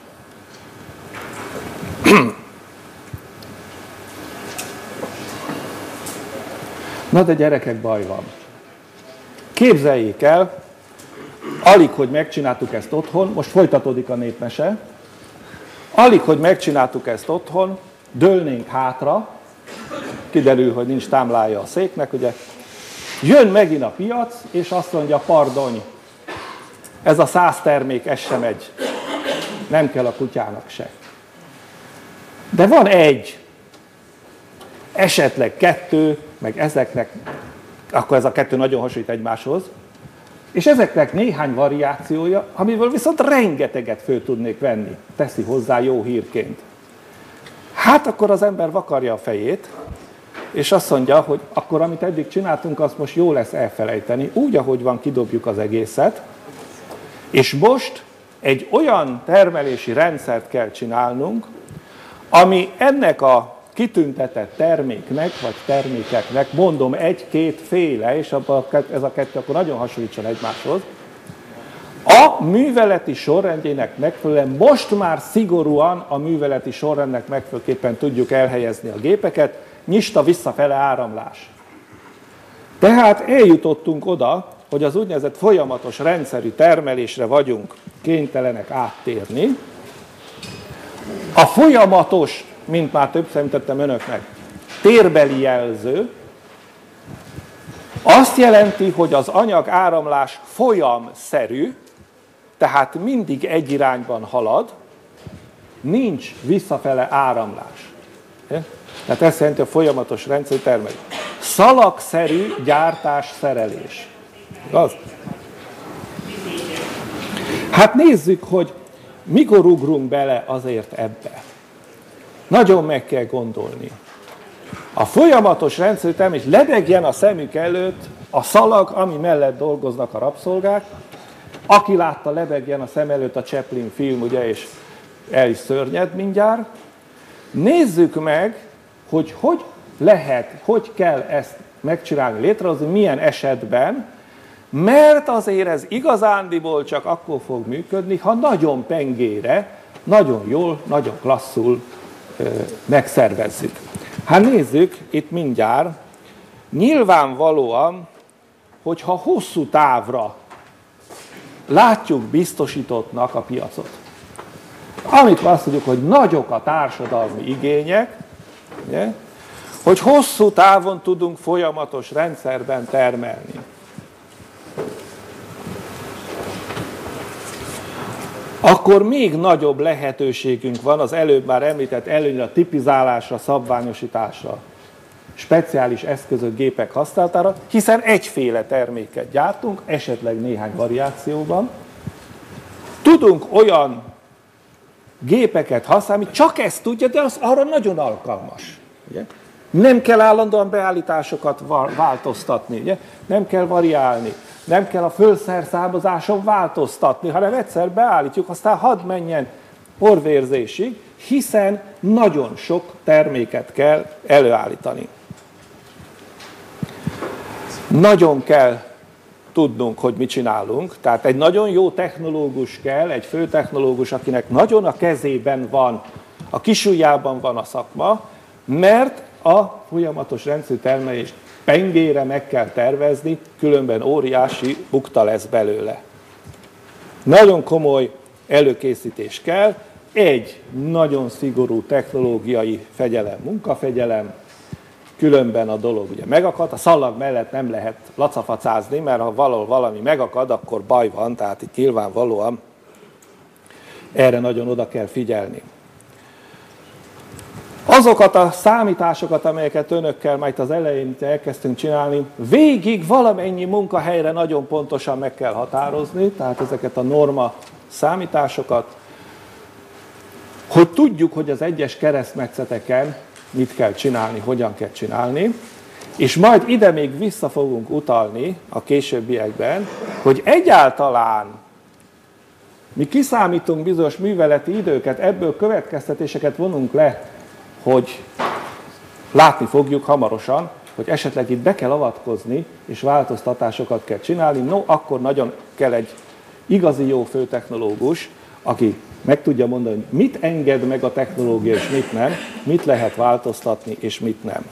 Na de gyerekek, baj van. Képzeljék el, alig, hogy megcsináltuk ezt otthon, most folytatódik a népmese, alig, hogy megcsináltuk ezt otthon, dőlnénk hátra, kiderül, hogy nincs támlája a széknek, ugye, jön megint a piac, és azt mondja, pardony, ez a száz termék, ez sem megy, nem kell a kutyának se. De van egy, esetleg kettő, meg ezeknek, akkor ez a kettő nagyon hasonlít egymáshoz, és ezeknek néhány variációja, amiből viszont rengeteget föl tudnék venni, teszi hozzá jó hírként. Hát akkor az ember vakarja a fejét, és azt mondja, hogy akkor amit eddig csináltunk, azt most jó lesz elfelejteni, úgy, ahogy van, kidobjuk az egészet, és most egy olyan termelési rendszert kell csinálnunk, ami ennek a kitüntetett terméknek, vagy termékeknek, mondom, egy-két féle, és abban ez a kettő akkor nagyon hasonlítson egymáshoz, a műveleti sorrendjének megfelelően, most már szigorúan a műveleti sorrendnek megfelelőképpen tudjuk elhelyezni a gépeket, nyista visszafele áramlás. Tehát eljutottunk oda, hogy az úgynevezett folyamatos rendszerű termelésre vagyunk kénytelenek áttérni. A folyamatos, mint már többször említettem önöknek, térbeli jelző azt jelenti, hogy az anyag áramlás folyamszerű, tehát mindig egy irányban halad, nincs visszafele áramlás. Tehát ezt jelenti a folyamatos rendszerű termelés. Szalagszerű gyártás-szerelés. Igaz? Hát nézzük, hogy mikor ugrunk bele azért ebbe. Nagyon meg kell gondolni. A folyamatos rendszerű termelés, lebegjen a szemük előtt a szalag, ami mellett dolgoznak a rabszolgák. Aki látta, lebegjen a szem előtt a Chaplin film, ugye, és el is szörnyed mindjárt. Nézzük meg, hogy hogy lehet, hogy kell ezt megcsinálni, létrehozni, milyen esetben, mert azért ez igazándiból csak akkor fog működni, ha nagyon pengére, nagyon jól, nagyon klasszul ö, megszervezzük. Hát nézzük itt mindjárt, nyilvánvalóan, hogyha hosszú távra látjuk biztosítottnak a piacot, amikor azt mondjuk, hogy nagyok a társadalmi igények, ugye, hogy hosszú távon tudunk folyamatos rendszerben termelni. Akkor még nagyobb lehetőségünk van az előbb már említett előnyre, a tipizálásra, szabványosításra, speciális eszközök, gépek használatára, hiszen egyféle terméket gyártunk, esetleg néhány variációban. Tudunk olyan gépeket használni, csak ezt tudja, de az arra nagyon alkalmas. Ugye? Nem kell állandóan beállításokat változtatni, ugye? Nem kell variálni, nem kell a fölszerszámozáson változtatni, hanem egyszer beállítjuk, aztán hadd menjen porvérzésig, hiszen nagyon sok terméket kell előállítani. Nagyon kell tudnunk, hogy mit csinálunk, tehát egy nagyon jó technológus kell, egy főtechnológus, akinek nagyon a kezében van, a kisujjában van a szakma, mert a folyamatos rendszerű termelést pengére meg kell tervezni, különben óriási bukta lesz belőle. Nagyon komoly előkészítés kell, egy nagyon szigorú technológiai fegyelem, munkafegyelem, különben a dolog ugye megakad, a szalag mellett nem lehet lacafacázni, mert ha valahol valami megakad, akkor baj van, tehát itt nyilvánvalóan erre nagyon oda kell figyelni. Azokat a számításokat, amelyeket önökkel majd az elején elkezdtünk csinálni, végig valamennyi munkahelyre nagyon pontosan meg kell határozni, tehát ezeket a norma számításokat, hogy tudjuk, hogy az egyes keresztmetszeteken mit kell csinálni, hogyan kell csinálni, és majd ide még vissza fogunk utalni a későbbiekben, hogy egyáltalán mi kiszámítunk bizonyos műveleti időket, ebből következtetéseket vonunk le, hogy látni fogjuk hamarosan, hogy esetleg itt be kell avatkozni, és változtatásokat kell csinálni, no, akkor nagyon kell egy igazi jó főtechnológus, aki meg tudja mondani, hogy mit enged meg a technológia, és mit nem, mit lehet változtatni, és mit nem.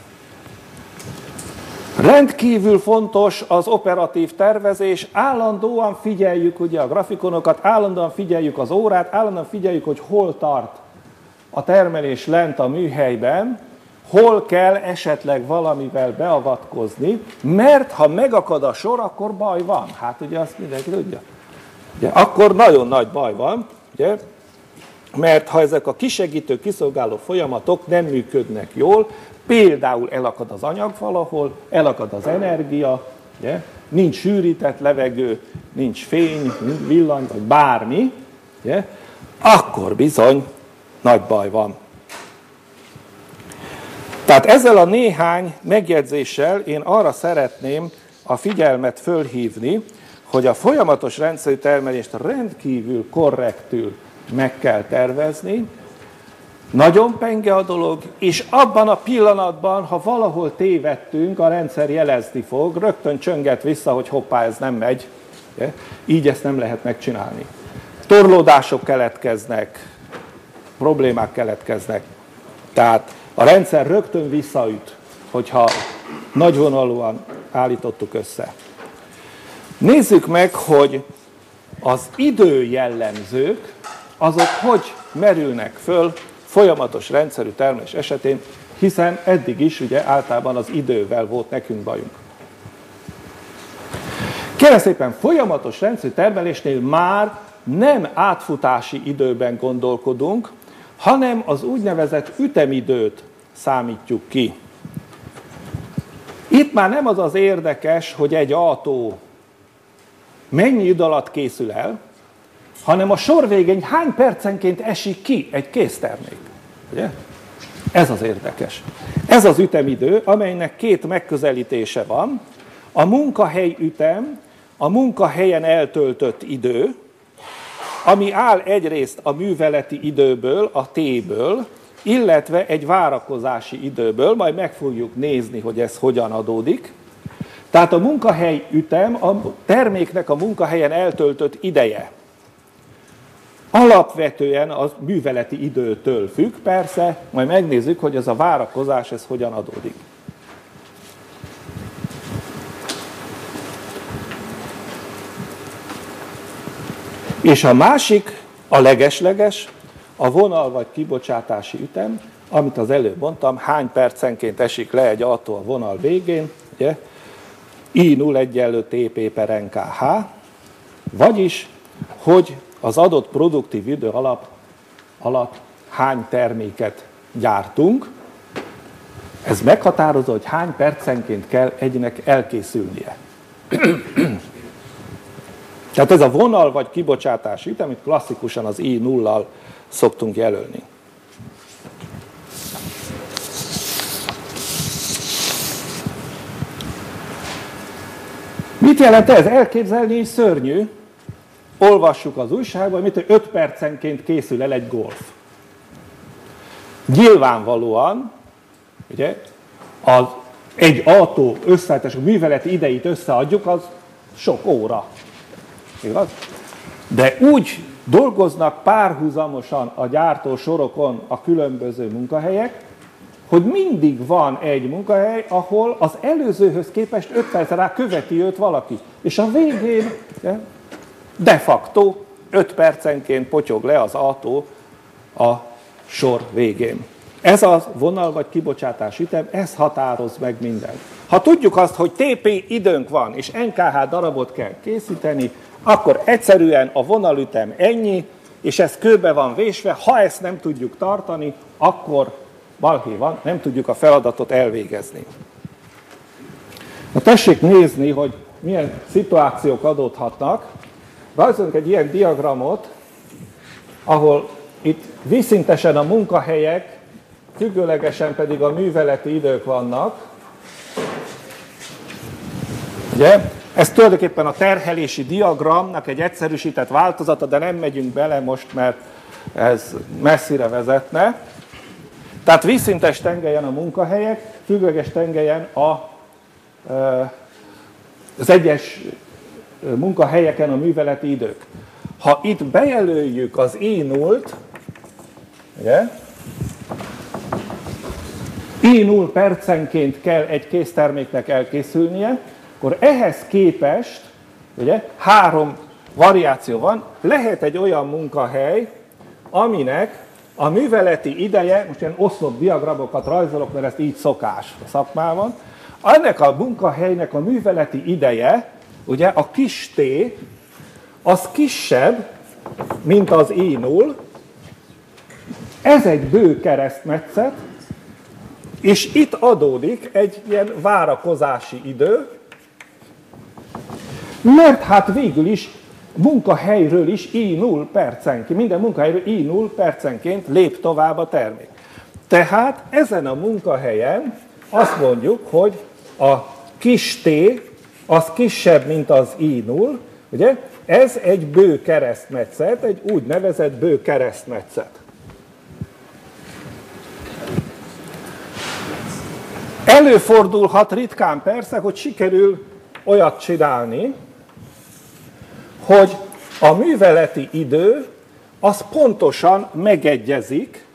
Rendkívül fontos az operatív tervezés, állandóan figyeljük ugye a grafikonokat, állandóan figyeljük az órát, állandóan figyeljük, hogy hol tart a termelés lent a műhelyben, hol kell esetleg valamivel beavatkozni, mert ha megakad a sor, akkor baj van. Hát ugye azt mindenki tudja. Ugye, akkor nagyon nagy baj van, ugye, mert ha ezek a kisegítő, kiszolgáló folyamatok nem működnek jól, például elakad az anyag valahol, elakad az energia, ugye, nincs sűrített levegő, nincs fény, nincs villany, vagy bármi, ugye, akkor bizony nagy baj van. Tehát ezzel a néhány megjegyzéssel én arra szeretném a figyelmet fölhívni, hogy a folyamatos rendszerű termelést rendkívül korrektül meg kell tervezni, nagyon penge a dolog, és abban a pillanatban, ha valahol tévedtünk, a rendszer jelezni fog, rögtön csönget vissza, hogy hoppá, ez nem megy. Így ezt nem lehet megcsinálni. Torlódások keletkeznek, problémák keletkeznek. Tehát a rendszer rögtön visszaüt, hogyha nagyvonalúan állítottuk össze. Nézzük meg, hogy az időjellemzők, azok hogy merülnek föl folyamatos rendszerű termelés esetén, hiszen eddig is ugye általában az idővel volt nekünk bajunk. Kérem szépen, folyamatos rendszerű termelésnél már nem átfutási időben gondolkodunk, hanem az úgynevezett ütemidőt számítjuk ki. Itt már nem az az érdekes, hogy egy autó mennyi idő alatt készül el, hanem a sor végén hány percenként esik ki egy késztermék. Ugye? Ez az érdekes. Ez az ütemidő, amelynek két megközelítése van. A munkahely ütem, a munkahelyen eltöltött idő, ami áll egyrészt a műveleti időből, a T-ből, illetve egy várakozási időből, majd meg fogjuk nézni, hogy ez hogyan adódik. Tehát a munkahely ütem, a terméknek a munkahelyen eltöltött ideje. Alapvetően a műveleti időtől függ, persze, majd megnézzük, hogy ez a várakozás, ez hogyan adódik. És a másik, a legesleges, a vonal vagy kibocsátási ütem, amit az előbb mondtam, hány percenként esik le egy autó a vonal végén, ugye? I null egyenlő T P per N K H, vagyis, hogy az adott produktív idő alap, alatt hány terméket gyártunk. Ez meghatározza, hogy hány percenként kell egynek elkészülnie. Tehát ez a vonal vagy kibocsátási ütem, amit klasszikusan az I nullal szoktunk jelölni. Mit jelent ez? Elképzelni szörnyű. Olvassuk az újságban, hogy öt percenként készül el egy golf. Nyilvánvalóan, ugye, az egy autó összeállítás, a műveleti idejét összeadjuk, az sok óra. Igaz? De úgy dolgoznak párhuzamosan a gyártósorokon a különböző munkahelyek, hogy mindig van egy munkahely, ahol az előzőhöz képest öt percre rá követi őt valaki. És a végén de facto öt percenként potyog le az autó a sor végén. Ez a vonal vagy kibocsátás ütem, ez határoz meg mindent. Ha tudjuk azt, hogy T P időnk van, és N K H darabot kell készíteni, akkor egyszerűen a vonalütem ennyi, és ez kőbe van vésve. Ha ezt nem tudjuk tartani, akkor balhé van, nem tudjuk a feladatot elvégezni. Na tessék nézni, hogy milyen szituációk adódhatnak. Rajzolunk egy ilyen diagramot, ahol itt vízszintesen a munkahelyek, függőlegesen pedig a műveleti idők vannak. Ugye? Ez tulajdonképpen a terhelési diagramnak egy egyszerűsített változata, de nem megyünk bele most, mert ez messzire vezetne. Tehát vízszintes tengelyen a munkahelyek, függőleges tengelyen a, az egyes munkahelyeken a műveleti idők. Ha itt bejelöljük az I nullt, ugye, I null percenként kell egy készterméknek elkészülnie, akkor ehhez képest, ugye, három variáció van. Lehet egy olyan munkahely, aminek a műveleti ideje, most ilyen oszlop diagramokat rajzolok, mert ezt így szokás a szakmában, ennek a munkahelynek a műveleti ideje, ugye a kis t, az kisebb, mint az I null, ez egy bő keresztmetszet, és itt adódik egy ilyen várakozási idő, mert hát végül is munkahelyről is I null percenként, minden munkahelyről I null percenként lép tovább a termék. Tehát ezen a munkahelyen azt mondjuk, hogy a kis t az kisebb, mint az I null, ugye? Ez egy bő keresztmetszet, egy úgynevezett bő keresztmetszet. Előfordulhat ritkán persze, hogy sikerül olyat csinálni, hogy a műveleti idő az pontosan megegyezik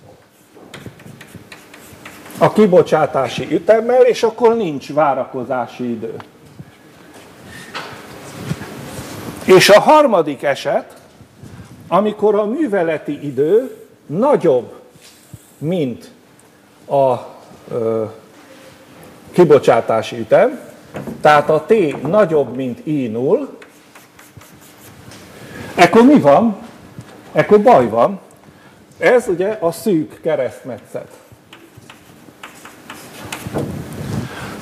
a kibocsátási ütemmel, és akkor nincs várakozási idő. És a harmadik eset, amikor a műveleti idő nagyobb, mint a ö, kibocsátási ütem, tehát a T nagyobb, mint I null, ekkor mi van? Ekkor baj van. Ez ugye a szűk keresztmetszet.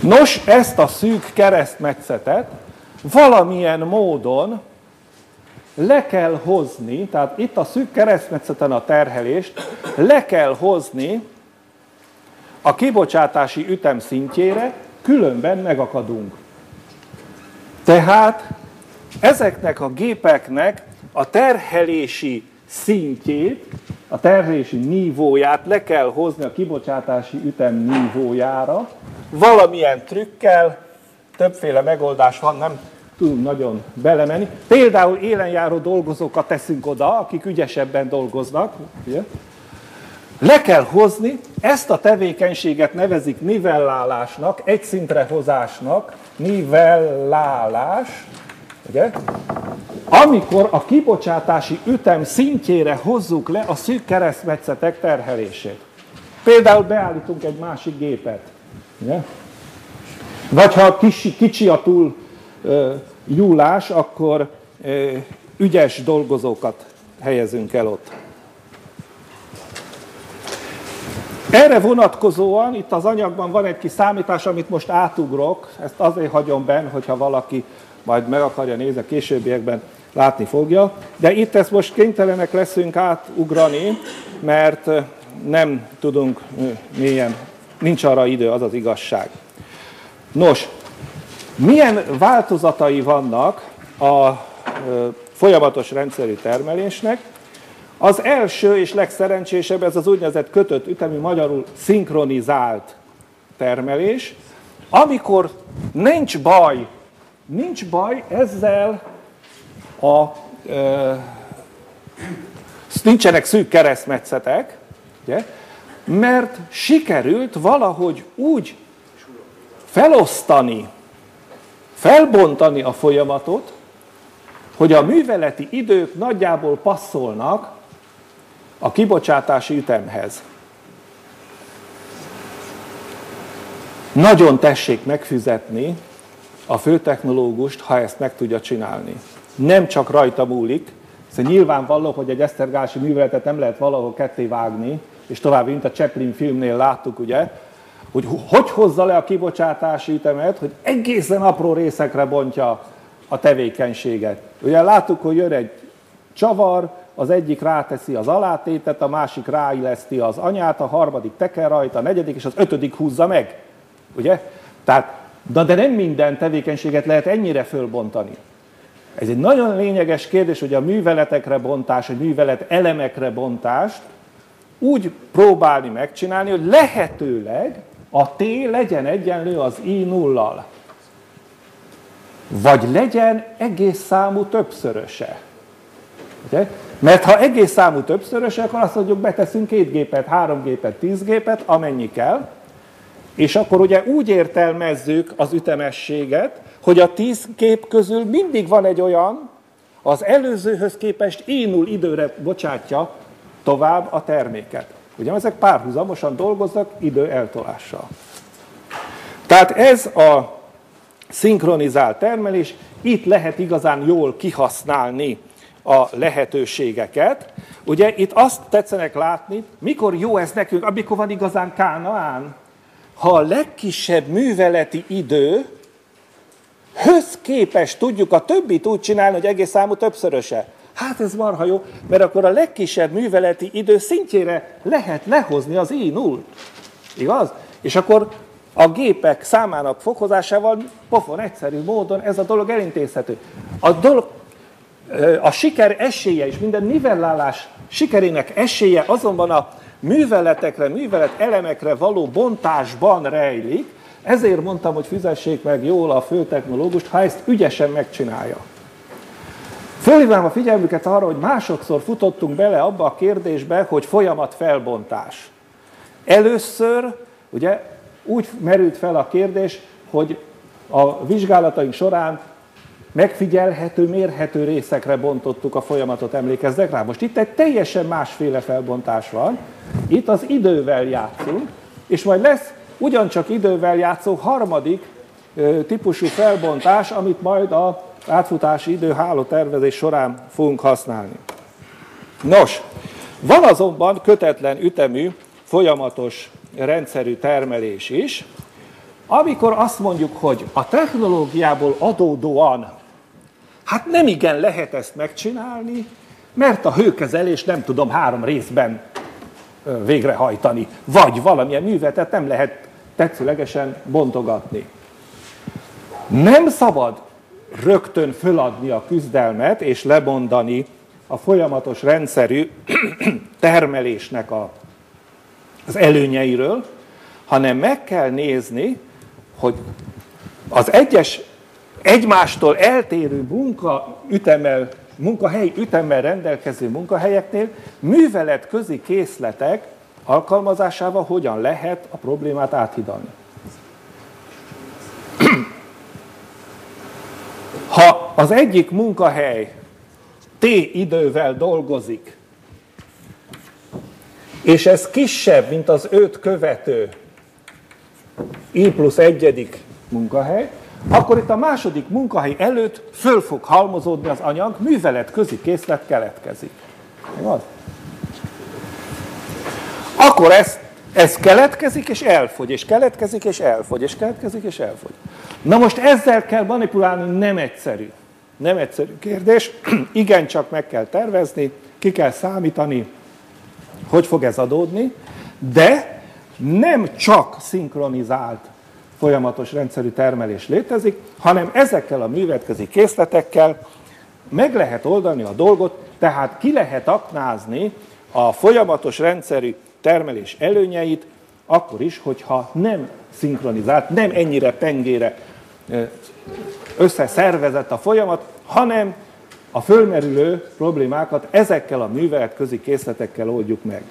Nos, ezt a szűk keresztmetszetet valamilyen módon le kell hozni, tehát itt a szűk keresztmetszeten a terhelést le kell hozni a kibocsátási ütem szintjére, különben megakadunk. Tehát ezeknek a gépeknek a terhelési szintjét, a terhelési nívóját le kell hozni a kibocsátási ütem nívójára, valamilyen trükkel, többféle megoldás van, nem tudunk nagyon belemenni. Például élenjáró dolgozókat teszünk oda, akik ügyesebben dolgoznak. Ugye? Le kell hozni, ezt a tevékenységet nevezik nivellálásnak, egy szintre hozásnak, nivellálás, ugye? Amikor a kibocsátási ütem szintjére hozzuk le a szűk keresztmetszetek terhelését. Például beállítunk egy másik gépet. Ugye? Vagy ha kicsi, kicsi a túl ö, júlás, akkor ö, ügyes dolgozókat helyezünk el ott. Erre vonatkozóan itt az anyagban van egy kis számítás, amit most átugrok, ezt azért hagyom benn, hogyha valaki majd meg akarja nézni, a későbbiekben látni fogja. De itt ezt most kénytelenek leszünk átugrani, mert nem tudunk mélyen, nincs arra idő, az az igazság. Nos, milyen változatai vannak a folyamatos rendszerű termelésnek? Az első és legszerencsésebb ez az úgynevezett kötött ütemű, magyarul szinkronizált termelés, amikor nincs baj, nincs baj ezzel a, ö, nincsenek szűk keresztmetszetek, ugye, mert sikerült valahogy úgy felosztani, felbontani a folyamatot, hogy a műveleti idők nagyjából passzolnak a kibocsátási ütemhez. Nagyon tessék megfizetni a főtechnológust, ha ezt meg tudja csinálni. Nem csak rajta múlik, hiszen nyilvánvaló, hogy egy esztergási műveletet nem lehet valahol ketté vágni, és tovább, mint a Chaplin filmnél láttuk, ugye, hogy hogy hozza le a kibocsátási ütemet, hogy egészen apró részekre bontja a tevékenységet. Ugye láttuk, hogy jön egy csavar, az egyik ráteszi az alátétet, a másik ráilleszti az anyát, a harmadik teker rajta, a negyedik és az ötödik húzza meg. Ugye? Tehát, de nem minden tevékenységet lehet ennyire fölbontani. Ez egy nagyon lényeges kérdés, hogy a műveletekre bontás, a művelet elemekre bontást úgy próbálni megcsinálni, hogy lehetőleg a T legyen egyenlő az I nullal. Vagy legyen egész számú többszöröse. Ugye? Mert ha egész számú többszöröse, akkor azt mondjuk, beteszünk két gépet, három gépet, tíz gépet, amennyi kell, és akkor ugye úgy értelmezzük az ütemességet, hogy a tíz gép közül mindig van egy olyan, az előzőhöz képest I null időre bocsátja tovább a terméket. Ugye ezek párhuzamosan dolgoznak idő eltolással. Tehát ez a szinkronizált termelés, itt lehet igazán jól kihasználni a lehetőségeket. Ugye itt azt tetszenek látni, mikor jó ez nekünk, amikor van igazán Kánaán, ha a legkisebb műveleti idő höz képest tudjuk a többit úgy csinálni, hogy egész számú többszöröse. Hát ez marha jó, mert akkor a legkisebb műveleti idő szintjére lehet lehozni az I nullt. Igaz? És akkor a gépek számának fokozásával pofon egyszerű módon ez a dolog elintézhető. A, dolog, a siker esélye és minden nivellálás sikerének esélye azonban a műveletekre, művelet elemekre való bontásban rejlik, ezért mondtam, hogy fizessék meg jól a főtechnológust, ha ezt ügyesen megcsinálja. Fölhívnám a figyelmüket arra, hogy másodszor futottunk bele abba a kérdésbe, hogy folyamat felbontás. Először ugye úgy merült fel a kérdés, hogy a vizsgálataink során megfigyelhető, mérhető részekre bontottuk a folyamatot, emlékeznek rá? Most itt egy teljesen másféle felbontás van, itt az idővel játszunk, és majd lesz ugyancsak idővel játszó harmadik ö, típusú felbontás, amit majd az átfutási idő hálótervezés során fogunk használni. Nos, van azonban kötetlen ütemű, folyamatos rendszerű termelés is, amikor azt mondjuk, hogy a technológiából adódóan, hát nem igen lehet ezt megcsinálni, mert a hőkezelés nem tudom három részben végrehajtani, vagy valamilyen művetet nem lehet tetszőlegesen bontogatni. Nem szabad rögtön föladni a küzdelmet és lemondani a folyamatos rendszerű termelésnek a, az előnyeiről, hanem meg kell nézni, hogy az egyes egymástól eltérő munkaütemmel, munkahely ütemmel rendelkező munkahelyeknél műveletközi készletek alkalmazásával hogyan lehet a problémát áthidalni. Ha az egyik munkahely T idővel dolgozik, és ez kisebb, mint az őt követő I plusz egyedik munkahely, akkor itt a második munkahely előtt föl fog halmozódni az anyag, műveletközi készlet keletkezik. Igaz? Akkor ez, ez keletkezik és elfogy, és keletkezik és elfogy, és keletkezik és elfogy. Na most ezzel kell manipulálni, nem egyszerű. Nem egyszerű kérdés, igencsak meg kell tervezni, ki kell számítani, hogy fog ez adódni, de nem csak szinkronizált folyamatos rendszerű termelés létezik, hanem ezekkel a műveletközi készletekkel meg lehet oldani a dolgot, tehát ki lehet aknázni a folyamatos rendszerű termelés előnyeit, akkor is, hogyha nem szinkronizált, nem ennyire pengére összeszervezett a folyamat, hanem a fölmerülő problémákat ezekkel a műveletközi készletekkel oldjuk meg.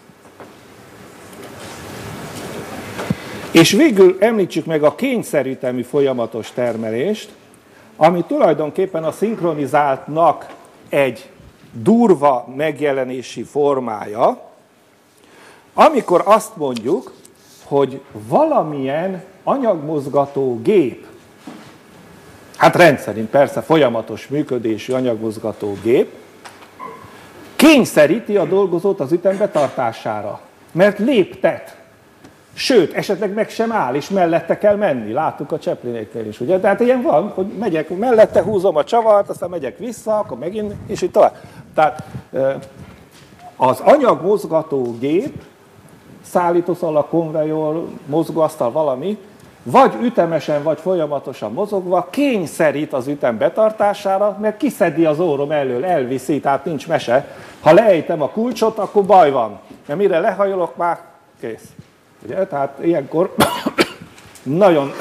És végül említsük meg a kényszerütemű folyamatos termelést, ami tulajdonképpen a szinkronizáltnak egy durva megjelenési formája, amikor azt mondjuk, hogy valamilyen anyagmozgató gép, hát rendszerint persze folyamatos működésű anyagmozgató gép, kényszeríti a dolgozót az ütembe tartására, mert léptet. Sőt, esetleg meg sem áll, és mellette kell menni. Láttuk a Chaplinéknél is, ugye? Tehát ilyen van, hogy megyek mellette, húzom a csavart, aztán megyek vissza, akkor megint, és így tovább. Tehát az anyagmozgató gép, szállítószalag, konvejor, mozgóasztal, valami, vagy ütemesen, vagy folyamatosan mozogva kényszerít az ütem betartására, mert kiszedi az órom elől, elviszi, tehát nincs mese. Ha leejtem a kulcsot, akkor baj van, mert mire lehajolok, már kész. Ugye? Tehát ilyenkor nagyon,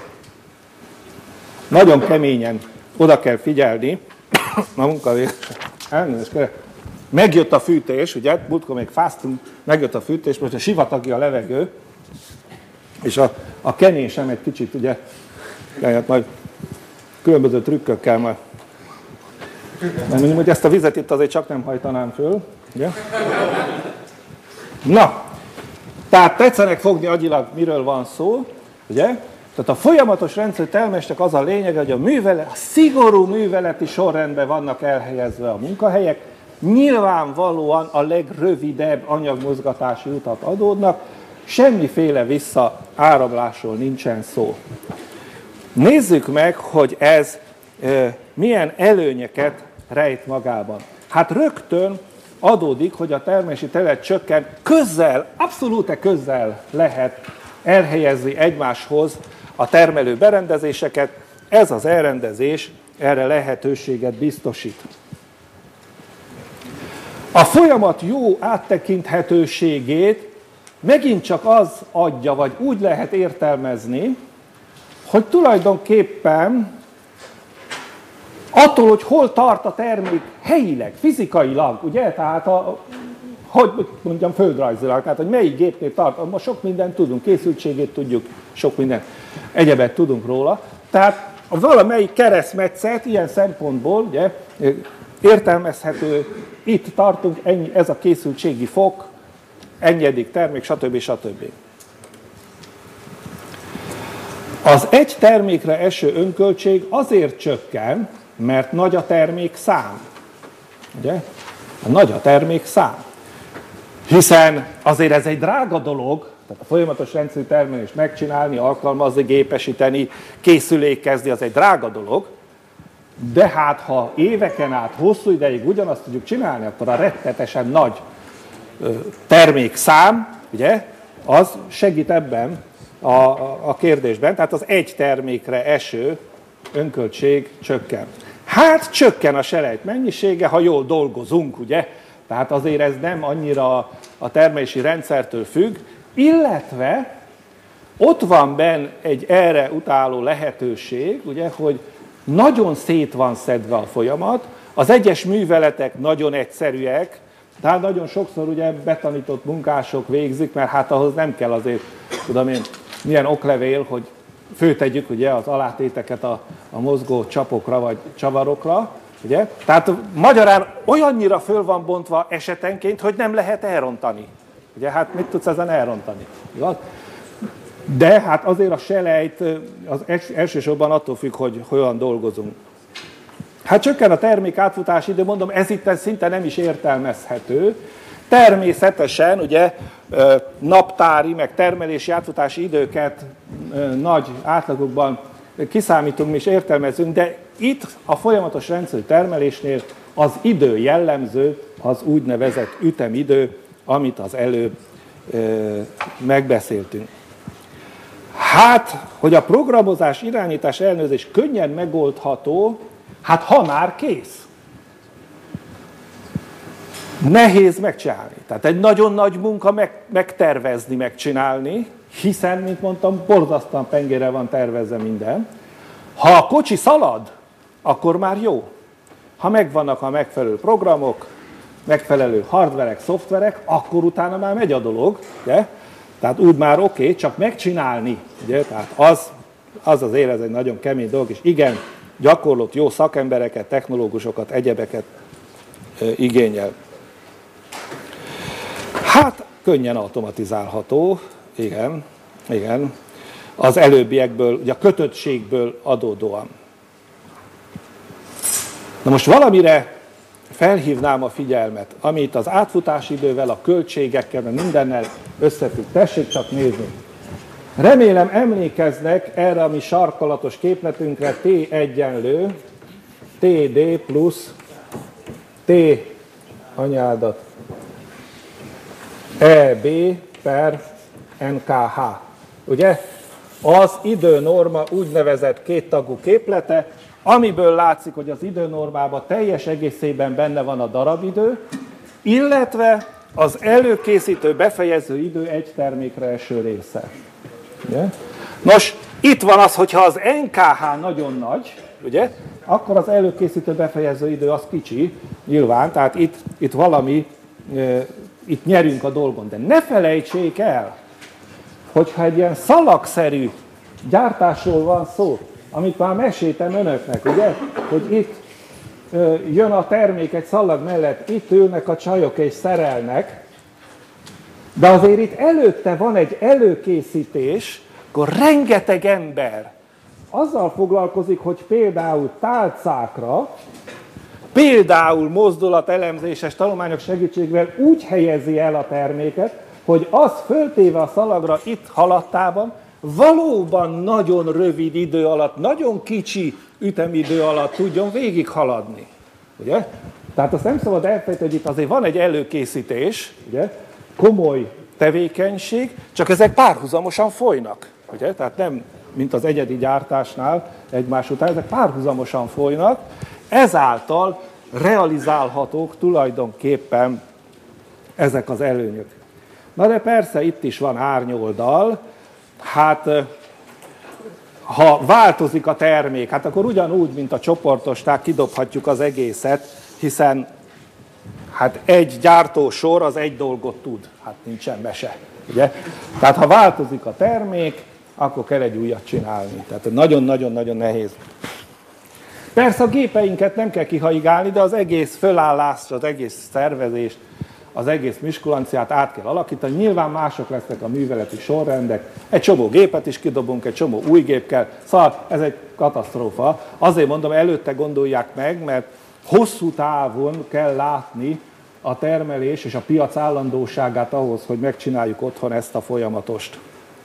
nagyon keményen oda kell figyelni a munkavégzésre. Elnézést kérek. Megjött a fűtés, ugye, múltkor még fáztunk, megjött a fűtés, most a sivatagi a levegő, és a, a kenésem egy kicsit, ugye, lehet majd különböző trükkökkel majd. Nem mondjuk, hogy ezt a vizet itt azért csak nem hajtanám föl, ugye? Na, tehát tetszenek fogni agyilag, miről van szó, ugye? Tehát a folyamatos rendszer termésnek az a lényege, hogy a, művelet, a szigorú műveleti sorrendben vannak elhelyezve a munkahelyek, nyilvánvalóan a legrövidebb anyagmozgatási utat adódnak, semmiféle visszaáramlásról nincsen szó. Nézzük meg, hogy ez e, milyen előnyeket rejt magában. Hát rögtön adódik, hogy a termési terület csökken, közel, abszolút közel lehet elhelyezni egymáshoz a termelő berendezéseket, ez az elrendezés erre lehetőséget biztosít. A folyamat jó áttekinthetőségét megint csak az adja, vagy úgy lehet értelmezni, hogy tulajdonképpen attól, hogy hol tart a termék helyileg, fizikailag, ugye, tehát a, hogy mondjam, földrajzilag, tehát hogy melyik gépnél tart, ma sok mindent tudunk, készültségét tudjuk, sok minden egyebet tudunk róla, tehát a valamelyik keresztmetszet ilyen szempontból, ugye, értelmezhető, itt tartunk, ennyi, ez a készültségi fok, ennyedik termék, stb. stb. Az egy termékre eső önköltség azért csökken, mert nagy a termék szám. Ugye? A nagy a termék szám. Hiszen azért ez egy drága dolog Tehát a folyamatos rendszerű termelést megcsinálni, alkalmazni, gépesíteni, készülékezni, az egy drága dolog, de hát ha éveken át, hosszú ideig ugyanazt tudjuk csinálni, akkor a rettetesen nagy termékszám, ugye, az segít ebben a, a kérdésben, tehát az egy termékre eső önköltség csökken. Hát csökken a selejt mennyisége, ha jól dolgozunk, ugye, tehát azért ez nem annyira a termelési rendszertől függ, illetve ott van benne egy erre utáló lehetőség, ugye, hogy nagyon szét van szedve a folyamat, az egyes műveletek nagyon egyszerűek, tehát nagyon sokszor ugye betanított munkások végzik, mert hát ahhoz nem kell azért, tudom én, milyen oklevél, hogy főtegyük ugye az alátéteket a, a mozgó csapokra vagy csavarokra, ugye? Tehát magyarán olyannyira föl van bontva esetenként, hogy nem lehet elrontani. Ugye, hát mit tudsz ezen elrontani? Igaz? De hát azért a selejt az elsősorban attól függ, hogy hogyan dolgozunk. Hát csökken a termék átfutási idő, mondom, ez itt szinte nem is értelmezhető. Természetesen ugye naptári, meg termelési átfutási időket nagy átlagokban kiszámítunk, mi is értelmezünk, de itt a folyamatos rendszerű termelésnél az idő jellemző, az úgynevezett ütemidő, amit az előbb megbeszéltünk. Hát, hogy a programozás, irányítás, ellenőrzés könnyen megoldható, hát ha már kész. Nehéz megcsinálni. Tehát egy nagyon nagy munka meg, megtervezni, megcsinálni, hiszen, mint mondtam, borzasztóan pengére van tervezve minden. Ha a kocsi szalad, akkor már jó. Ha megvannak a megfelelő programok, megfelelő hardverek, szoftverek, akkor utána már megy a dolog. Ugye? Tehát úgy már oké, okay, csak megcsinálni. Ugye? Tehát az, az azért ez egy nagyon kemény dolog, és igen, gyakorlott jó szakembereket, technológusokat, egyebeket e, igényel. Hát könnyen automatizálható, igen, igen, az előbbiekből, ugye a kötöttségből adódóan. Na most valamire felhívnám a figyelmet, amit az átfutási idővel, a költségekkel, mindennel összefügg. Tessék csak nézni. Remélem emlékeznek erre a mi sarkalatos képletünkre, T egyenlő, té dé plusz T anyádat, E B per en ká há. Ugye? Az időnorma úgynevezett kéttagú képlete, amiből látszik, hogy az időnormában teljes egészében benne van a darabidő, illetve az előkészítő, befejező idő egy termékre eső része. Ugye? Nos, itt van az, hogyha az en ká há nagyon nagy, ugye, akkor az előkészítő, befejező idő az kicsi, nyilván, tehát itt, itt valami, e, itt nyerünk a dolgon. De ne felejtsék el, hogyha egy ilyen szalagszerű gyártásról van szó, amit már meséltem önöknek, ugye, hogy itt e, jön a termék egy szalag mellett, itt ülnek a csajok és szerelnek, de azért itt előtte van egy előkészítés, akkor rengeteg ember azzal foglalkozik, hogy például tálcákra, például mozdulatelemzéses tanulmányok segítségével úgy helyezi el a terméket, hogy az föltéve a szalagra itt halattában valóban nagyon rövid idő alatt, nagyon kicsi ütemidő alatt tudjon végighaladni. Ugye? Tehát azt nem szabad elfelejteni, hogy itt azért van egy előkészítés, ugye? Komoly tevékenység, csak ezek párhuzamosan folynak. Ugye? Tehát nem, mint az egyedi gyártásnál egymás után, ezek párhuzamosan folynak, ezáltal realizálhatók tulajdonképpen ezek az előnyök. Na de persze itt is van árnyoldal, hát ha változik a termék, hát akkor ugyanúgy, mint a csoportosták, kidobhatjuk az egészet, hiszen hát egy gyártósor az egy dolgot tud, hát nincsen mese. Ugye? Tehát ha változik a termék, akkor kell egy újat csinálni. Tehát nagyon-nagyon-nagyon nehéz. Persze a gépeinket nem kell kihaigálni, de az egész fölállást, az egész szervezést, az egész miskulanciát át kell alakítani. Nyilván mások lesznek a műveleti sorrendek. Egy csomó gépet is kidobunk, egy csomó új gép kell. Szóval ez egy katasztrófa. Azért mondom, előtte gondolják meg, mert hosszú távon kell látni, a termelés és a piac állandóságát ahhoz, hogy megcsináljuk otthon ezt a folyamatost.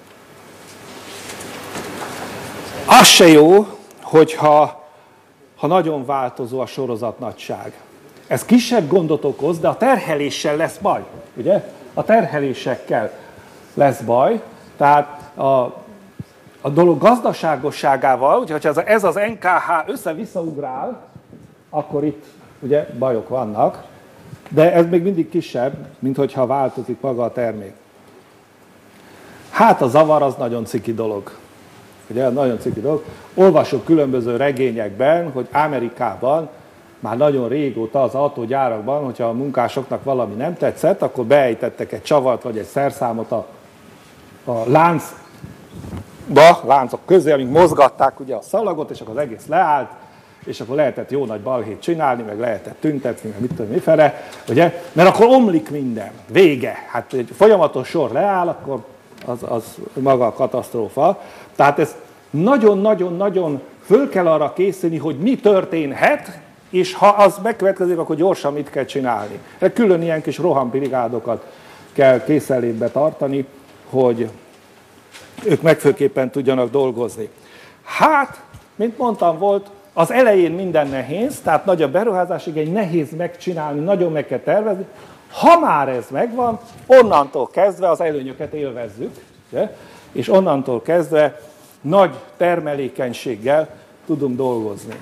Az se jó, hogyha ha nagyon változó a sorozatnagyság. Ez kisebb gondot okoz, de a terheléssel lesz baj, ugye? A terhelésekkel lesz baj, tehát a, a dolog gazdaságosságával, ugye, hogyha ez az en ká há össze-vissza ugrál, akkor itt ugye bajok vannak, de ez még mindig kisebb, mint hogyha változik maga a termék. Hát a zavar az nagyon ciki dolog. Ugye, nagyon ciki dolog. Olvasok különböző regényekben, hogy Amerikában már nagyon régóta az autógyárakban, hogyha a munkásoknak valami nem tetszett, akkor beejtettek egy csavart vagy egy szerszámot a, a láncba, láncok közé, amik mozgatták ugye a szalagot, és akkor az egész leállt, és akkor lehetett jó nagy balhét csinálni, meg lehetett tüntetni, meg mit tudom mifele, ugye? Mert akkor omlik minden, vége. Hát egy folyamatos sor leáll, akkor az, az maga a katasztrófa. Tehát ez nagyon-nagyon-nagyon föl kell arra készülni, hogy mi történhet, és ha az megkövetkezik, akkor gyorsan mit kell csinálni. Külön ilyen kis rohambrigádokat kell készenlétbe tartani, hogy ők megfőképpen tudjanak dolgozni. Hát, mint mondtam, volt az elején minden nehéz, tehát nagy a beruházás, igény, nehéz megcsinálni, nagyon meg kell tervezni. Ha már ez megvan, onnantól kezdve az előnyöket élvezzük, ugye? És onnantól kezdve nagy termelékenységgel tudunk dolgozni.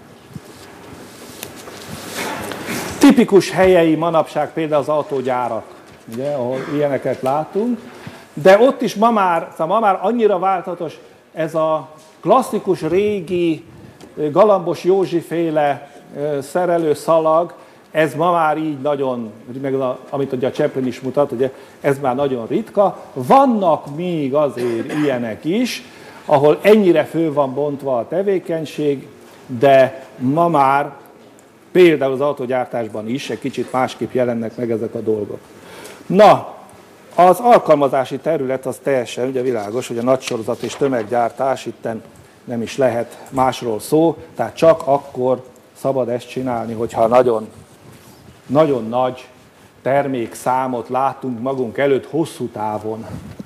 Tipikus helyei manapság például az autógyárak, ugye, ahol ilyeneket látunk, de ott is ma már, szóval ma már annyira változatos ez a klasszikus régi Galambos Józsi-féle szerelőszalag, ez ma már így nagyon, meg a, amit ugye a Chaplin is mutat, ugye, ez már nagyon ritka. Vannak még azért ilyenek is, ahol ennyire fő van bontva a tevékenység, de ma már például az autógyártásban is egy kicsit másképp jelennek meg ezek a dolgok. Na, az alkalmazási terület az teljesen ugye világos, hogy a nagysorozat és tömeggyártás itten nem is lehet másról szó, tehát csak akkor szabad ezt csinálni, hogyha nagyon, nagyon nagy termékszámot látunk magunk előtt hosszú távon.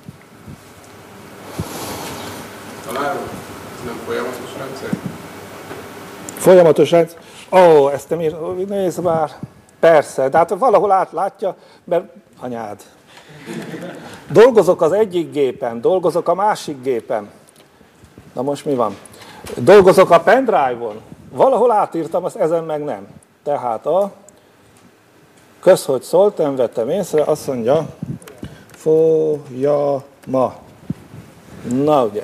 Találom? Nem folyamatos rendszer? Folyamatos rendszer? Ó, ezt nem ír, nézd már. Persze, de hát valahol átlátja, mert anyád. Dolgozok az egyik gépen, dolgozok a másik gépen. Na most mi van? Dolgozok a pendrive-on. Valahol átírtam, azt ezen meg nem. Tehát a kösz, hogy szóltam, vettem észre, azt mondja, folyama. Na ugye.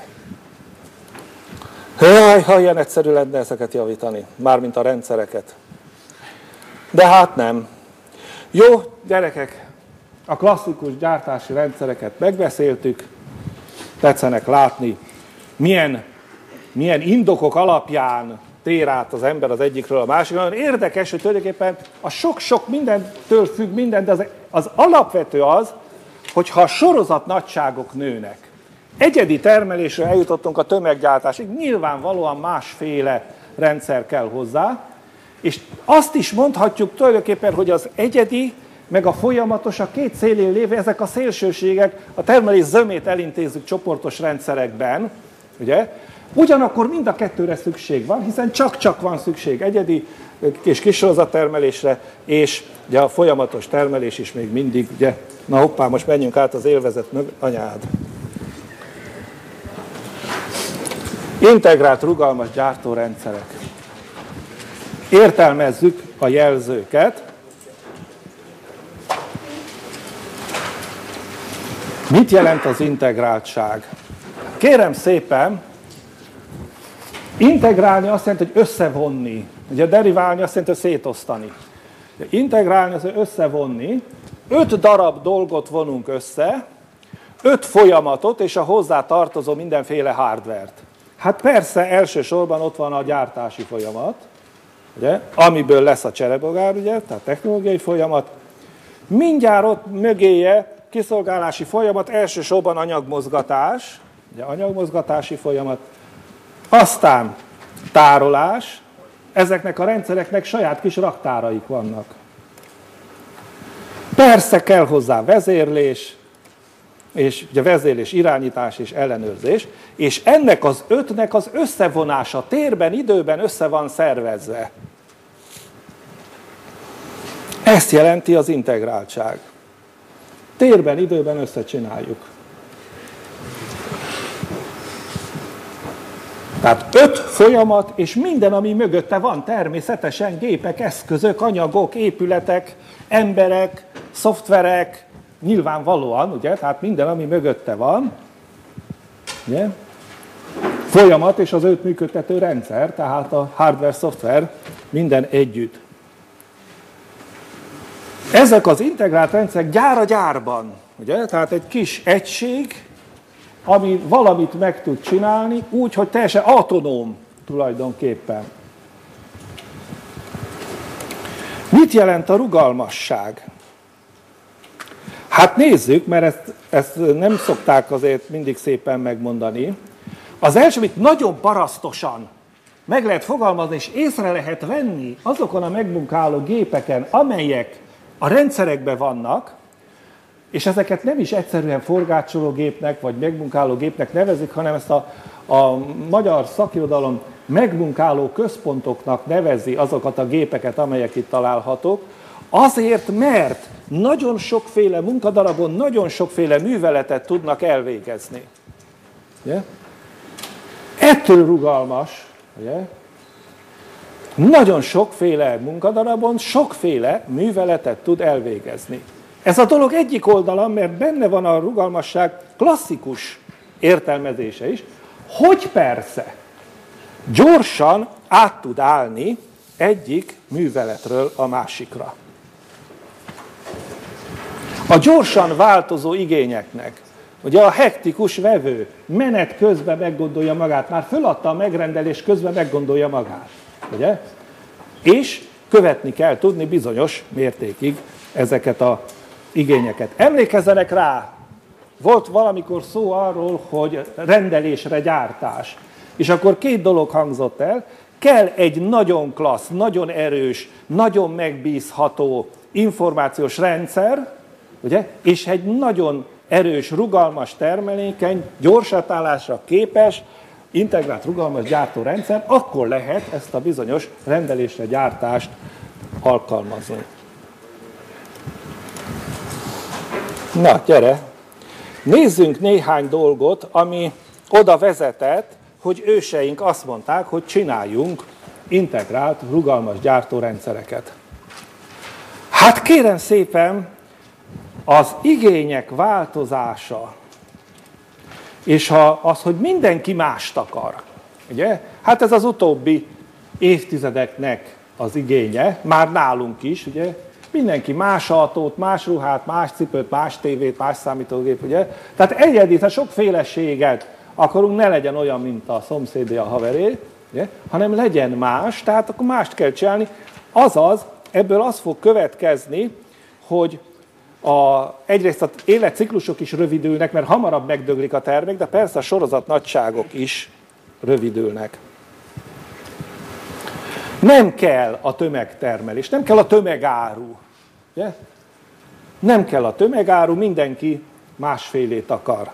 Jaj, ha ilyen egyszerű lenne ezeket javítani, mármint a rendszereket. De hát nem. Jó, gyerekek, a klasszikus gyártási rendszereket megbeszéltük, tetszenek látni, milyen, milyen indokok alapján tér át az ember az egyikről a másikról. Érdekes, hogy tulajdonképpen a sok-sok mindentől függ minden, de az, az alapvető az, hogyha a sorozat nagyságok nőnek. Egyedi termelésre eljutottunk a tömeggyártásig, nyilvánvalóan másféle rendszer kell hozzá, és azt is mondhatjuk tulajdonképpen, hogy az egyedi, meg a folyamatos, a két szélén lévő, ezek a szélsőségek, a termelés zömét elintézzük csoportos rendszerekben, ugye? Ugyanakkor mind a kettőre szükség van, hiszen csak-csak van szükség egyedi és kissorozattermelésre, és ugye a folyamatos termelés is még mindig, ugye, na hoppá, most menjünk át az élvezet mögött, anyád. Integrált, rugalmas gyártórendszerek. Értelmezzük a jelzőket. Mit jelent az integráltság? Kérem szépen, integrálni azt jelenti, hogy összevonni. Ugye deriválni azt jelenti, hogy szétosztani. Integrálni az, hogy összevonni. Öt darab dolgot vonunk össze, öt folyamatot és a hozzá tartozó mindenféle hardvert. Hát persze, elsősorban ott van a gyártási folyamat, ugye, amiből lesz a cserebogár, ugye, tehát technológiai folyamat. Mindjárt ott mögéje kiszolgálási folyamat, elsősorban anyagmozgatás, ugye, anyagmozgatási folyamat, aztán tárolás, ezeknek a rendszereknek saját kis raktáraik vannak. Persze kell hozzá vezérlés, és ugye vezérlés, irányítás és ellenőrzés, és ennek az ötnek az összevonása térben, időben össze van szervezve. Ezt jelenti az integráltság. Térben, időben összecsináljuk. Tehát öt folyamat, és minden, ami mögötte van, természetesen gépek, eszközök, anyagok, épületek, emberek, szoftverek, nyilvánvalóan, ugye, tehát minden, ami mögötte van, ugye, folyamat és az őt működtető rendszer, tehát a hardware, szoftver, minden együtt. Ezek az integrált rendszerek gyár a gyárban, ugye, tehát egy kis egység, ami valamit meg tud csinálni, úgy, hogy teljesen autonóm tulajdonképpen. Mit jelent a rugalmasság? Hát nézzük, mert ezt, ezt nem szokták azért mindig szépen megmondani. Az első, amit nagyon parasztosan meg lehet fogalmazni, és észre lehet venni azokon a megmunkáló gépeken, amelyek a rendszerekben vannak, és ezeket nem is egyszerűen forgácsoló gépnek, vagy megmunkáló gépnek nevezik, hanem ezt a, a magyar szakirodalom megmunkáló központoknak nevezi azokat a gépeket, amelyek itt találhatók, azért, mert nagyon sokféle munkadarabon, nagyon sokféle műveletet tudnak elvégezni. Ugye? Ettől rugalmas, ugye? Nagyon sokféle munkadarabon, sokféle műveletet tud elvégezni. Ez a dolog egyik oldala, mert benne van a rugalmasság klasszikus értelmezése is, hogy persze gyorsan át tud állni egyik műveletről a másikra. A gyorsan változó igényeknek, ugye a hektikus vevő menet közben meggondolja magát, már föladta a megrendelés közben meggondolja magát, ugye? És követni kell tudni bizonyos mértékig ezeket a igényeket. Emlékezzenek rá, volt valamikor szó arról, hogy rendelésre gyártás. És akkor két dolog hangzott el, kell egy nagyon klassz, nagyon erős, nagyon megbízható információs rendszer, ugye? És egy nagyon erős, rugalmas, termelékeny, gyors átállásra képes, integrált, rugalmas gyártórendszer, akkor lehet ezt a bizonyos rendelésre gyártást alkalmazni. Na, gyere! Nézzünk néhány dolgot, ami oda vezetett, hogy őseink azt mondták, hogy csináljunk integrált, rugalmas gyártórendszereket. Hát kérem szépen, az igények változása, és ha az, hogy mindenki mást akar, ugye? Hát ez az utóbbi évtizedeknek az igénye, már nálunk is, ugye? Mindenki más autót, más ruhát, más cipőt, más tévét, más számítógép, ugye? Tehát egyedi, tehát sokféleséget akarunk, ne legyen olyan, mint a szomszédé, a haveré, ugye? Hanem legyen más, tehát akkor mást kell csinálni. Azaz, ebből az fog következni, hogy a, egyrészt az életciklusok is rövidülnek, mert hamarabb megdöglik a termék, de persze a sorozat nagyságok is rövidülnek. Nem kell a tömegtermelés, nem kell a tömegáru. Ugye? Nem kell a tömegáru, mindenki másfélét akar.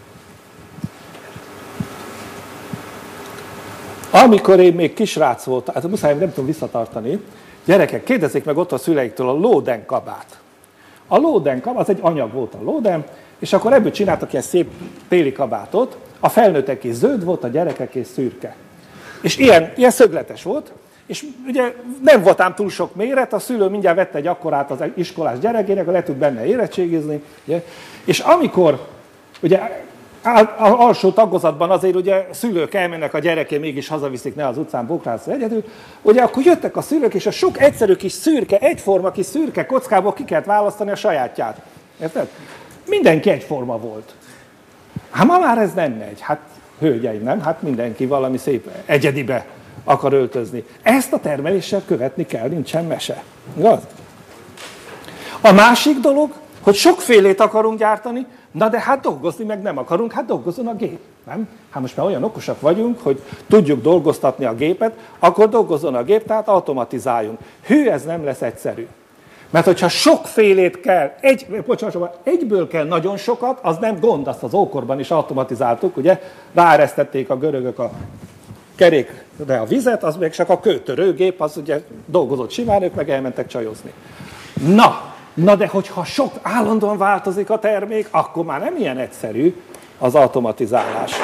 Amikor én még kisrác voltam, hát muszáj, nem tudom visszatartani, gyerekek, kérdezzék meg ott a szüleiktől a lóden kabát. A lóden kabát, az egy anyag volt a lóden, és akkor ebből csináltak ilyen szép téli kabátot, a felnőttek is zöld volt, a gyerekek is szürke. És ilyen, ilyen szögletes volt, és ugye nem volt ám túl sok méret, a szülő mindjárt vette egy akkorát az iskolás gyerekének, le tud benne érettségizni, ugye? És amikor ugye alsó tagozatban azért ugye szülők elmennek, a gyereké mégis hazaviszik, ne az utcán bokrászva egyedül, ugye akkor jöttek a szülők, és a sok egyszerű kis szürke, egyforma kis szürke kockából ki kellett választani a sajátját. Érted? Mindenki egyforma volt. Hát ma már ez nem megy. Hát hölgyeim, nem? Hát mindenki valami szép egyedibe akar öltözni. Ezt a termeléssel követni kell, nincsen mese. Igaz? A másik dolog, hogy sokfélét akarunk gyártani, na de hát dolgozni meg nem akarunk, hát dolgozzon a gép, nem? Hát most már olyan okosak vagyunk, hogy tudjuk dolgoztatni a gépet, akkor dolgozzon a gép, tehát automatizáljunk. Hű, ez nem lesz egyszerű. Mert hogyha sokfélét kell, egy, bocsánat, egyből kell nagyon sokat, az nem gond, azt az ókorban is automatizáltuk, ugye? Ráeresztették a görögök a kerékre a vizet, az még csak a kőtörőgép, az ugye dolgozott simán, ők meg elmentek csajozni. Na, na de hogyha sok állandóan változik a termék, akkor már nem ilyen egyszerű az automatizálás.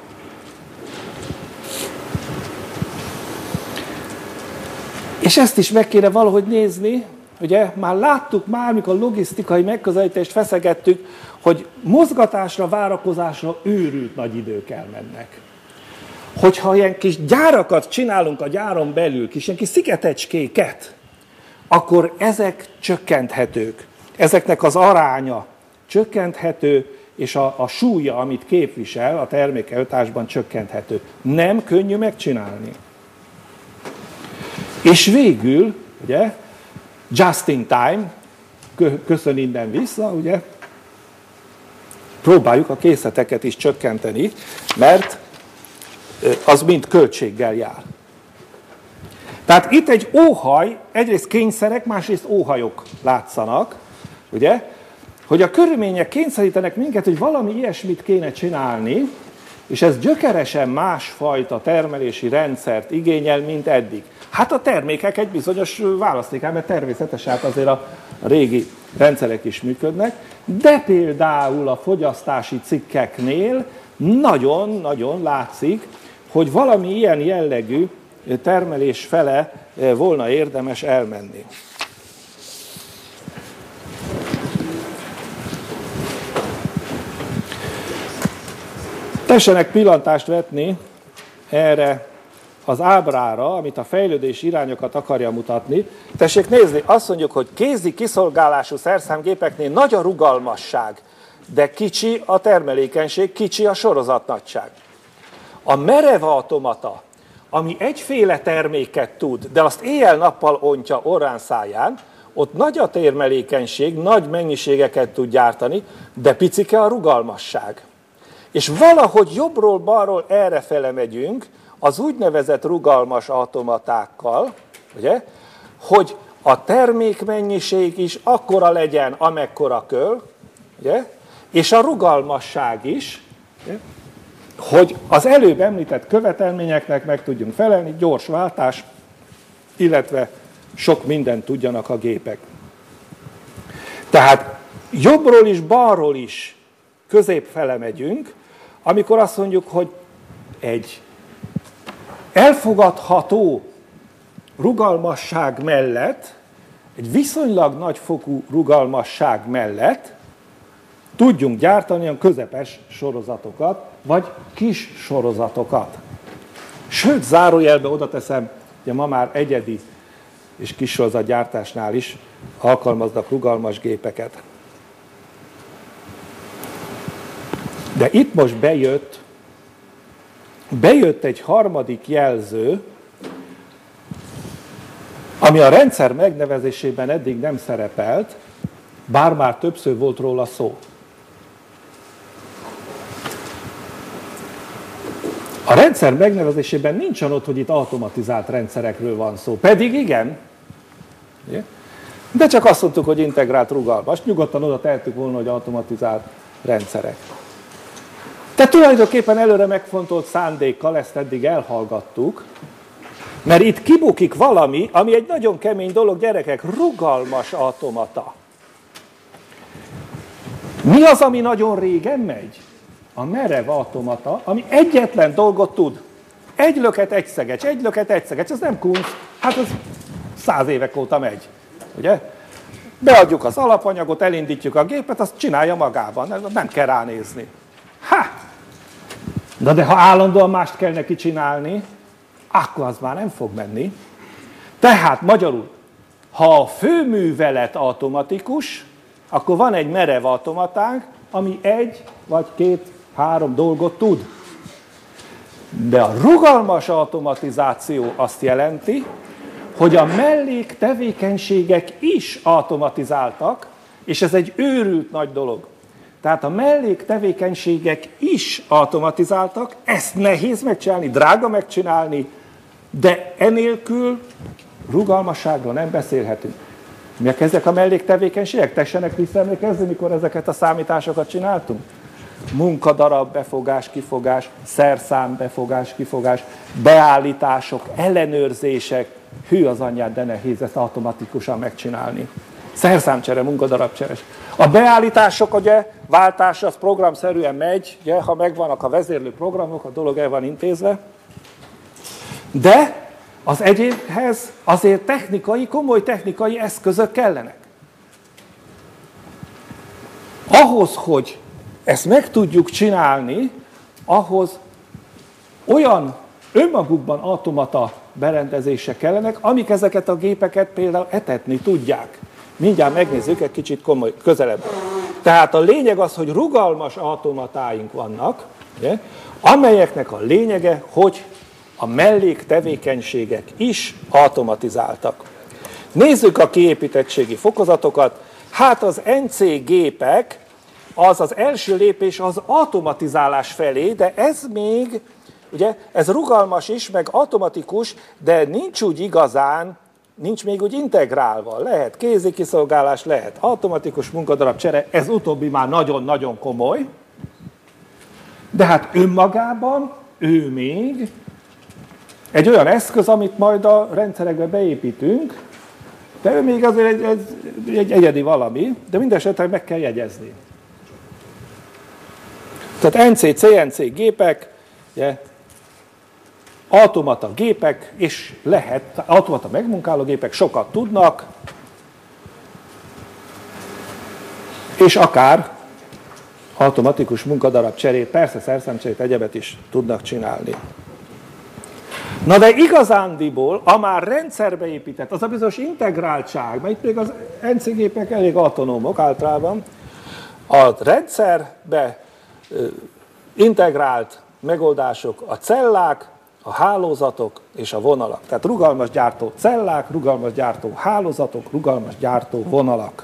És ezt is meg kéne valahogy nézni, ugye, már láttuk már, mikor logisztikai megközelítést feszegettük, hogy mozgatásra, várakozásra őrült nagy idők elmennek. Hogyha ilyen kis gyárakat csinálunk a gyáron belül, kis ilyen kis szigetecskéket, akkor ezek csökkenthetők. Ezeknek az aránya csökkenthető, és a, a súlya, amit képvisel, a termékelőtársban csökkenthető. Nem könnyű megcsinálni. És végül, ugye, just in time, köszön innen vissza, ugye, próbáljuk a készleteket is csökkenteni, mert az mind költséggel jár. Tehát itt egy óhaj, egyrészt kényszerek, másrészt óhajok látszanak, ugye, hogy a körülmények kényszerítenek minket, hogy valami ilyesmit kéne csinálni, és ez gyökeresen másfajta termelési rendszert igényel, mint eddig. Hát a termékek egy bizonyos választékán, mert természetesen hát azért a régi rendszerek is működnek, de például a fogyasztási cikkeknél nagyon-nagyon látszik, hogy valami ilyen jellegű termelés fele volna érdemes elmenni. Tessenek pillantást vetni erre az ábrára, amit a fejlődés irányokat akarja mutatni. Tessék nézni, azt mondjuk, hogy kézi kiszolgálású szerszámgépeknél nagy a rugalmasság, de kicsi a termelékenység, kicsi a sorozatnagyság. A merev automata, ami egyféle terméket tud, de azt éjjel-nappal ontja orrán száján, ott nagy a termelékenység, nagy mennyiségeket tud gyártani, de picike a rugalmasság. És valahogy jobbról-balról errefele megyünk, az úgynevezett rugalmas automatákkal, ugye, hogy a termékmennyiség is akkora legyen, amekkora köl, ugye, és a rugalmasság is, ugye, hogy az előbb említett követelményeknek meg tudjunk felelni, gyors váltás, illetve sok mindent tudjanak a gépek. Tehát jobbról is, balról is középfele megyünk, amikor azt mondjuk, hogy egy elfogadható rugalmasság mellett, egy viszonylag nagyfokú rugalmasság mellett tudjunk gyártani olyan közepes sorozatokat, vagy kis sorozatokat. Sőt, zárójelbe oda teszem, hogy ma már egyedi és kis sorozatgyártásnál is alkalmaznak rugalmas gépeket. De itt most bejött, bejött egy harmadik jelző, ami a rendszer megnevezésében eddig nem szerepelt, bár már többször volt róla szó. A rendszer megnevezésében nincsen ott, hogy itt automatizált rendszerekről van szó. Pedig igen. De csak azt mondtuk, hogy integrált rugalmas. Nyugodtan oda tehetük volna, hogy automatizált rendszerek. Tehát tulajdonképpen előre megfontolt szándékkal ezt eddig elhallgattuk, mert itt kibukik valami, ami egy nagyon kemény dolog, gyerekek, rugalmas automata. Mi az, ami nagyon régen megy? A merev automata, ami egyetlen dolgot tud. Egy löket, egy szegecs, egy löket, egy szegecs, ez nem kunst, hát ez száz évek óta megy, ugye? Beadjuk az alapanyagot, elindítjuk a gépet, azt csinálja magában, nem kell ránézni. Ha! De, de ha állandóan mást kell neki csinálni, akkor az már nem fog menni. Tehát magyarul, ha a főművelet automatikus, akkor van egy merev automatánk, ami egy vagy két, három dolgot tud. De a rugalmas automatizáció azt jelenti, hogy a mellék tevékenységek is automatizáltak, és ez egy őrült nagy dolog. Tehát a mellék tevékenységek is automatizáltak, ezt nehéz megcsinálni, drága megcsinálni, de enélkül rugalmasságról nem beszélhetünk. Miek ezek a melléktevékenységek? Tessenek visszaemlékezni, mikor ezeket a számításokat csináltunk? Munkadarab, befogás, kifogás, szerszám, befogás, kifogás, beállítások, ellenőrzések. Hű az anyját, de nehéz ezt automatikusan megcsinálni. Szerszámcsere, munkadarabcsere. A beállítások, ugye, váltás az programszerűen megy, ugye, ha megvannak a vezérlő programok, a dolog el van intézve. De az egyébhez azért technikai, komoly technikai eszközök kellenek. Ahhoz, hogy ezt meg tudjuk csinálni, ahhoz olyan önmagukban automata berendezések kellenek, amik ezeket a gépeket például etetni tudják. Mindjárt megnézzük egy kicsit komoly, közelebb. Tehát a lényeg az, hogy rugalmas automatáink vannak, ugye, amelyeknek a lényege, hogy a melléktevékenységek is automatizáltak. Nézzük a kiépítettségi fokozatokat. Hát az en cé gépek, az az első lépés az automatizálás felé, de ez még, ugye, ez rugalmas is, meg automatikus, de nincs úgy igazán, nincs még úgy integrálva. Lehet kézi kiszolgálás, lehet automatikus munkadarabcsere, ez utóbbi már nagyon-nagyon komoly, de hát önmagában ő még egy olyan eszköz, amit majd a rendszerekbe beépítünk, de ő még azért egy, egy, egy egyedi valami, de mindesetre meg kell jegyezni. Tehát en cé, cé en cé gépek, ugye, automata gépek, és lehet, automata megmunkáló gépek sokat tudnak, és akár automatikus munkadarab cserét, persze szerszámcserét, egyebet is tudnak csinálni. Na de igazándiból a már rendszerbe épített, az a bizonyos integráltság, mert itt még az en cé gépek elég autonómok általában, a rendszerbe integrált megoldások a cellák, a hálózatok és a vonalak. Tehát rugalmas gyártó cellák, rugalmas gyártó hálózatok, rugalmas gyártó vonalak.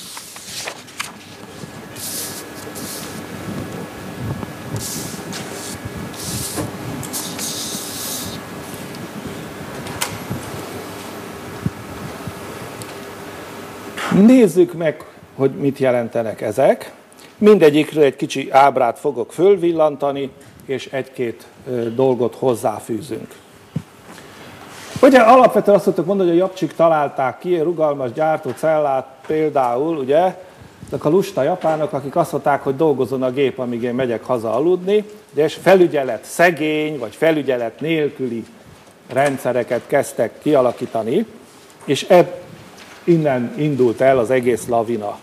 Nézzük meg, hogy mit jelentenek ezek. Mindegyikről egy kicsi ábrát fogok fölvillantani, és egy-két dolgot hozzáfűzünk. Ugye alapvetően azt szoktuk mondani, hogy a japcsik találták ki, a rugalmas gyártó cellát például, ugye, azok a lusta japánok, akik azt mondták, hogy dolgozzon a gép, amíg én megyek haza aludni, és felügyelet szegény, vagy felügyelet nélküli rendszereket kezdtek kialakítani, és ebb, innen indult el az egész lavina.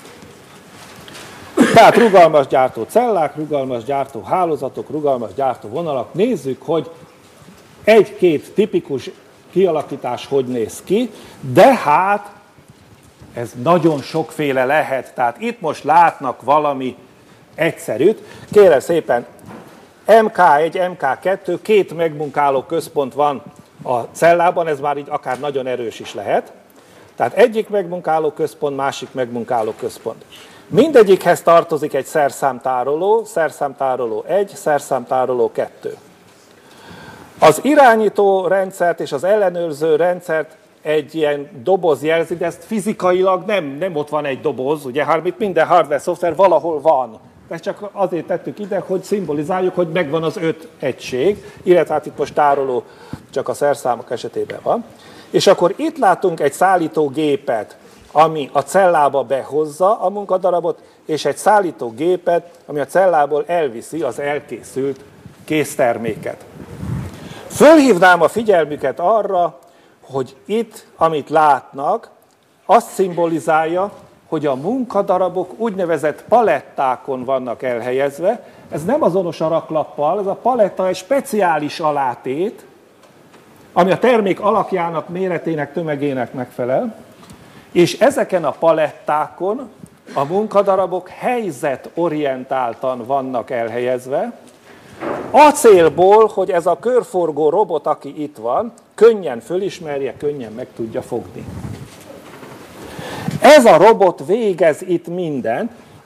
Tehát rugalmas gyártó cellák, rugalmas gyártó hálózatok, rugalmas gyártó vonalak. Nézzük, hogy egy-két tipikus kialakítás hogy néz ki, de hát ez nagyon sokféle lehet. Tehát itt most látnak valami egyszerűt. Kérem szépen, em ká egy, em ká kettő, két megmunkáló központ van a cellában, ez már így akár nagyon erős is lehet. Tehát egyik megmunkáló központ, másik megmunkáló központ. Mindegyikhez tartozik egy szerszámtároló, szerszámtároló egy, szerszámtároló kettő. Az irányító rendszert és az ellenőrző rendszert egy ilyen doboz jelzi, de ezt fizikailag nem, nem ott van egy doboz, ugye, hanem itt minden hardware, szoftver valahol van. Ezt csak azért tettük ide, hogy szimbolizáljuk, hogy megvan az öt egység, illetve hát itt most tároló csak a szerszámok esetében van. És akkor itt látunk egy szállítógépet, ami a cellába behozza a munkadarabot, és egy szállítógépet, ami a cellából elviszi az elkészült készterméket. Fölhívnám a figyelmüket arra, hogy itt, amit látnak, azt szimbolizálja, hogy a munkadarabok úgynevezett palettákon vannak elhelyezve. Ez nem azonos a raklappal, ez a paletta egy speciális alátét, ami a termék alakjának, méretének, tömegének megfelel, és ezeken a palettákon a munkadarabok helyzetorientáltan vannak elhelyezve, a célból, hogy ez a körforgó robot, aki itt van, könnyen fölismerje, könnyen meg tudja fogni. Ez a robot végez itt mindent.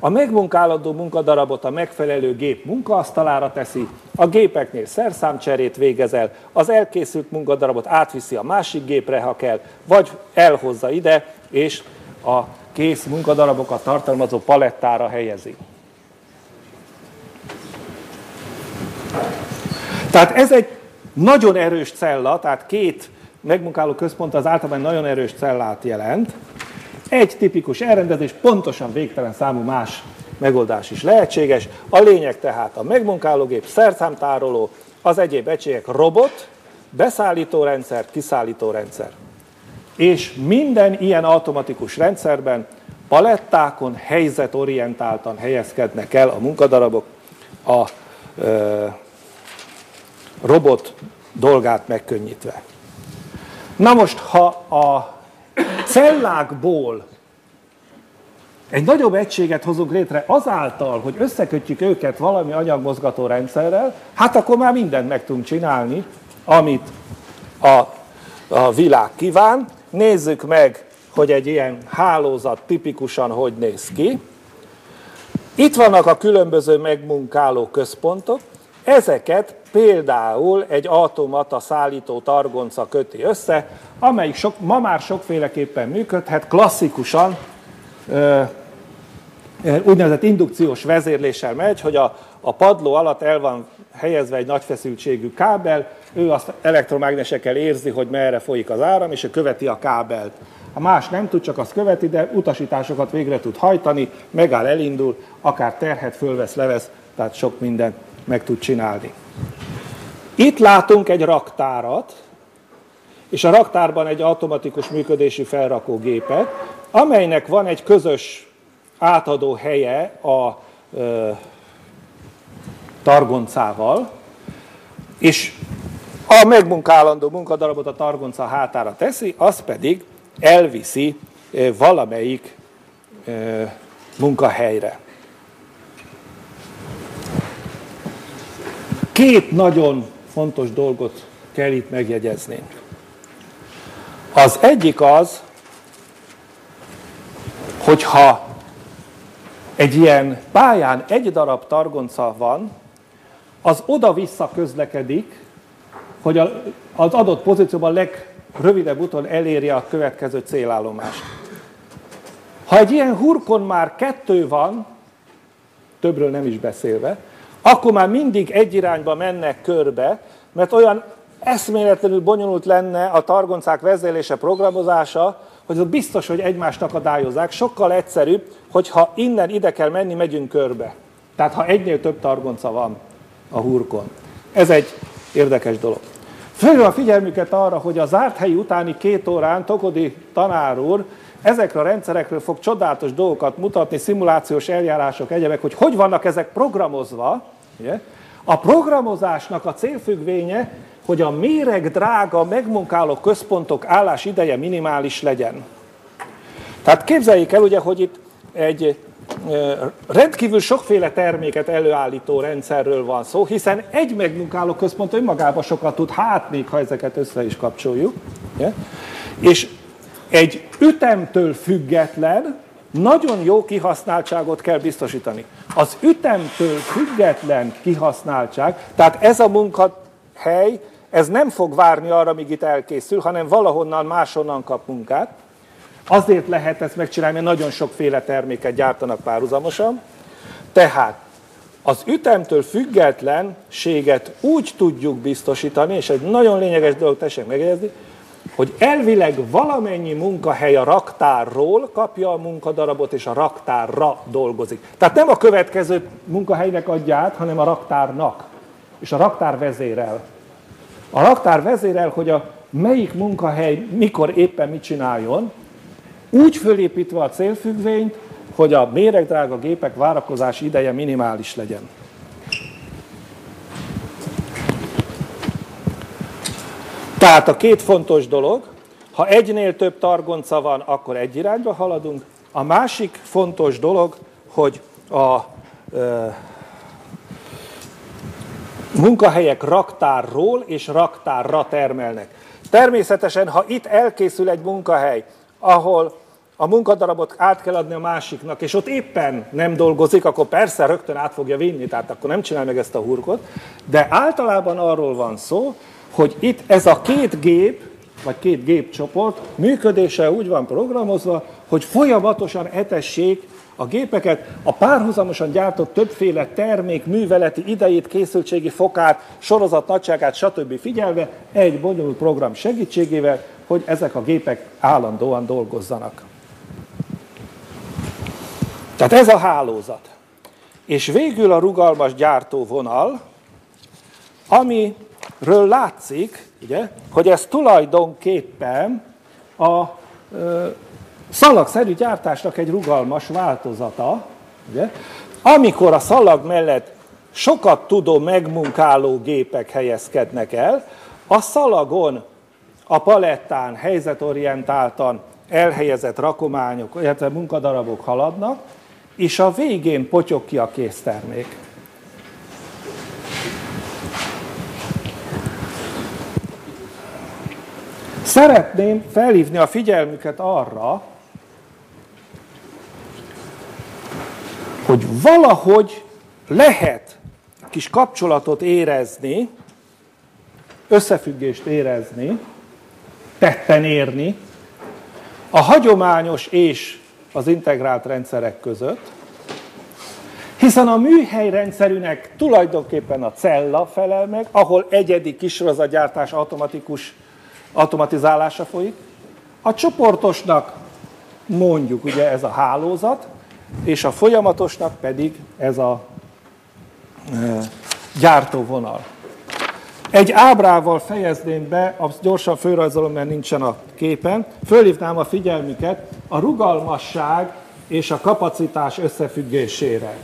A megmunkálandó munkadarabot a megfelelő gép munkaasztalára teszi, a gépeknél szerszámcserét végezel, az elkészült munkadarabot átviszi a másik gépre, ha kell, vagy elhozza ide, és a kész munkadarabokat tartalmazó palettára helyezi. Tehát ez egy nagyon erős cella, tehát két megmunkáló központ az általában nagyon erős cellát jelent. Egy tipikus elrendezés, pontosan végtelen számú más megoldás is lehetséges. A lényeg tehát a megmunkálógép, szerszámtároló, az egyéb egységek, robot, beszállítórendszer, kiszállítórendszer. És minden ilyen automatikus rendszerben palettákon helyzetorientáltan helyezkednek el a munkadarabok a ö, robot dolgát megkönnyítve. Na most, ha a cellákból egy nagyobb egységet hozunk létre azáltal, hogy összekötjük őket valami anyagmozgató rendszerrel, hát akkor már mindent meg tudunk csinálni, amit a, a világ kíván. Nézzük meg, hogy egy ilyen hálózat tipikusan hogy néz ki. Itt vannak a különböző megmunkáló központok, ezeket például egy automata szállító targonca köti össze, amelyik sok, ma már sokféleképpen működhet, klasszikusan ö, úgynevezett indukciós vezérléssel megy, hogy a, a padló alatt el van helyezve egy nagy feszültségű kábel, ő azt elektromágnesekkel érzi, hogy merre folyik az áram, és ő követi a kábelt. A más nem tud, csak azt követi, de utasításokat végre tud hajtani, megáll, elindul, akár terhet fölvesz, levesz, tehát sok mindent meg tud csinálni. Itt látunk egy raktárat, és a raktárban egy automatikus működésű felrakógépet, amelynek van egy közös átadó helye a ö, targoncával, és a megmunkálandó munkadarabot a targonca hátára teszi, az pedig elviszi valamelyik ö, munkahelyre. Két nagyon fontos dolgot kell itt megjegyezni. Az egyik az, hogyha egy ilyen pályán egy darab targonca van, az oda-vissza közlekedik, hogy az adott pozícióban legrövidebb úton elérje a következő célállomást. Ha egy ilyen hurkon már kettő van, többről nem is beszélve, akkor már mindig egy irányba mennek körbe, mert olyan eszméletlenül bonyolult lenne a targoncák vezérlése, programozása, hogy az biztos, hogy egymást akadályozzák. Sokkal egyszerűbb, hogyha innen ide kell menni, megyünk körbe. Tehát ha egynél több targonca van a hurkon. Ez egy érdekes dolog. Fölhívom a figyelmüket arra, hogy a zárt helyi utáni két órán Tokodi tanár úr ezekről a rendszerekről fog csodálatos dolgokat mutatni, szimulációs eljárások, egyebek, hogy hogy vannak ezek programozva. Ugye? A programozásnak a célfüggvénye, hogy a méregdrága megmunkáló központok állásideje minimális legyen. Tehát képzeljék el, ugye, hogy itt egy rendkívül sokféle terméket előállító rendszerről van szó, hiszen egy megmunkáló központ önmagában sokat tud, hát még ha ezeket össze is kapcsoljuk. Ugye? És egy ütemtől független, nagyon jó kihasználtságot kell biztosítani. Az ütemtől független kihasználtság, tehát ez a munkahely, ez nem fog várni arra, míg itt elkészül, hanem valahonnan máshonnan kap munkát. Azért lehet ezt megcsinálni, mert nagyon sokféle terméket gyártanak párhuzamosan. Tehát az ütemtől függetlenséget úgy tudjuk biztosítani, és egy nagyon lényeges dolog, tessék megjegyezni, hogy elvileg valamennyi munkahely a raktárról kapja a munkadarabot, és a raktárra dolgozik. Tehát nem a következő munkahelynek adja át, hanem a raktárnak. És a raktár vezérel. A raktár vezérel, hogy a melyik munkahely mikor éppen mit csináljon, úgy fölépítve a célfüggvényt, hogy a méregdrága gépek várakozási ideje minimális legyen. Tehát a két fontos dolog, ha egynél több targonca van, akkor egy irányba haladunk. A másik fontos dolog, hogy a ö, munkahelyek raktárról és raktárra termelnek. Természetesen, ha itt elkészül egy munkahely, ahol a munkadarabot át kell adni a másiknak, és ott éppen nem dolgozik, akkor persze rögtön át fogja vinni, tehát akkor nem csinál meg ezt a hurkot, de általában arról van szó, hogy itt ez a két gép, vagy két gépcsoport működése úgy van programozva, hogy folyamatosan etessék a gépeket, a párhuzamosan gyártott többféle termék műveleti idejét, készültségi fokát, sorozat nagyságát, stb. Figyelve egy bonyolult program segítségével, hogy ezek a gépek állandóan dolgozzanak. Tehát ez a hálózat. És végül a rugalmas gyártóvonal, amiről látszik, ugye, hogy ez tulajdonképpen a ö, szalagszerű gyártásnak egy rugalmas változata, ugye, amikor a szalag mellett sokat tudó, megmunkáló gépek helyezkednek el, a szalagon, a palettán helyzetorientáltan elhelyezett rakományok, illetve munkadarabok haladnak, és a végén potyog ki a késztermék. Szeretném felhívni a figyelmüket arra, hogy valahogy lehet kis kapcsolatot érezni, összefüggést érezni, tetten érni a hagyományos és az integrált rendszerek között, hiszen a műhelyrendszerűnek tulajdonképpen a cella felel meg, ahol egyedi kissorozatgyártás automatikus automatizálása folyik, a csoportosnak mondjuk ugye ez a hálózat, és a folyamatosnak pedig ez a e, gyártóvonal. Egy ábrával fejezném be, azt gyorsan fölrajzolom, mert nincsen a képen, fölhívnám a figyelmüket a rugalmasság és a kapacitás összefüggésére.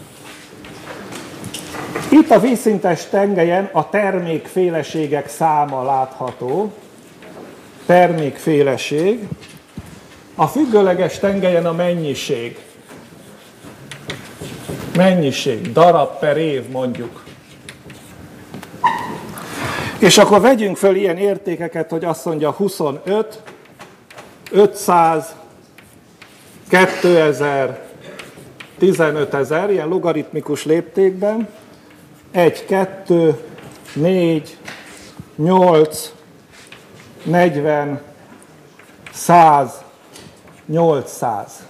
Itt a vízszintes tengelyen a termékféleségek száma látható, termékféleség, a függőleges tengelyen a mennyiség, mennyiség, darab per év mondjuk. És akkor vegyünk föl ilyen értékeket, hogy azt mondja huszonöt, ötszáz, kétezer, tizenötezer, ilyen logaritmikus léptékben, egy, kettő, négy, nyolc, negyven, száz, nyolcszáz.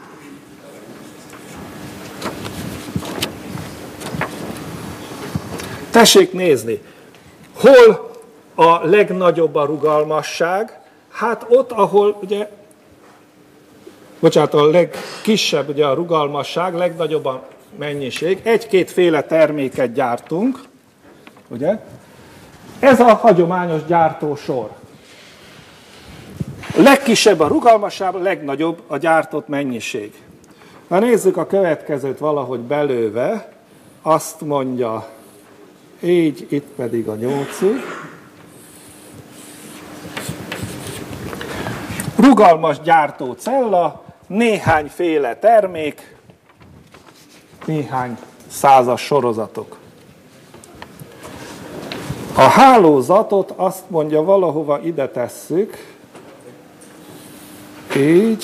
Tessék nézni, hol a legnagyobb a rugalmasság? Hát ott, ahol ugye, bocsánat, a legkisebb ugye a rugalmasság, legnagyobb a mennyiség, egy-kétféle terméket gyártunk, ugye? Ez a hagyományos gyártósor. A legkisebb a rugalmasság, a legnagyobb a gyártott mennyiség. Na nézzük a következőt valahogy belőve, azt mondja, így, itt pedig a nyolcig. Rugalmas gyártó cella, néhányféle termék, néhány százas sorozatok. A hálózatot azt mondja, valahova ide tesszük, így,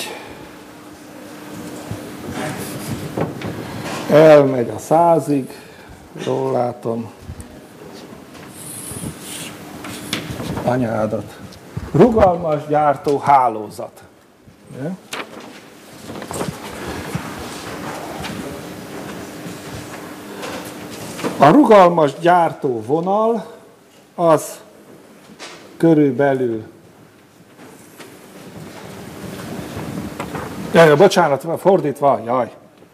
elmegy a százig, jól látom, anyádat. Rugalmas gyártó hálózat. A rugalmas gyártó vonal az körülbelül, jaj, bocsánat, fordítva, jaj,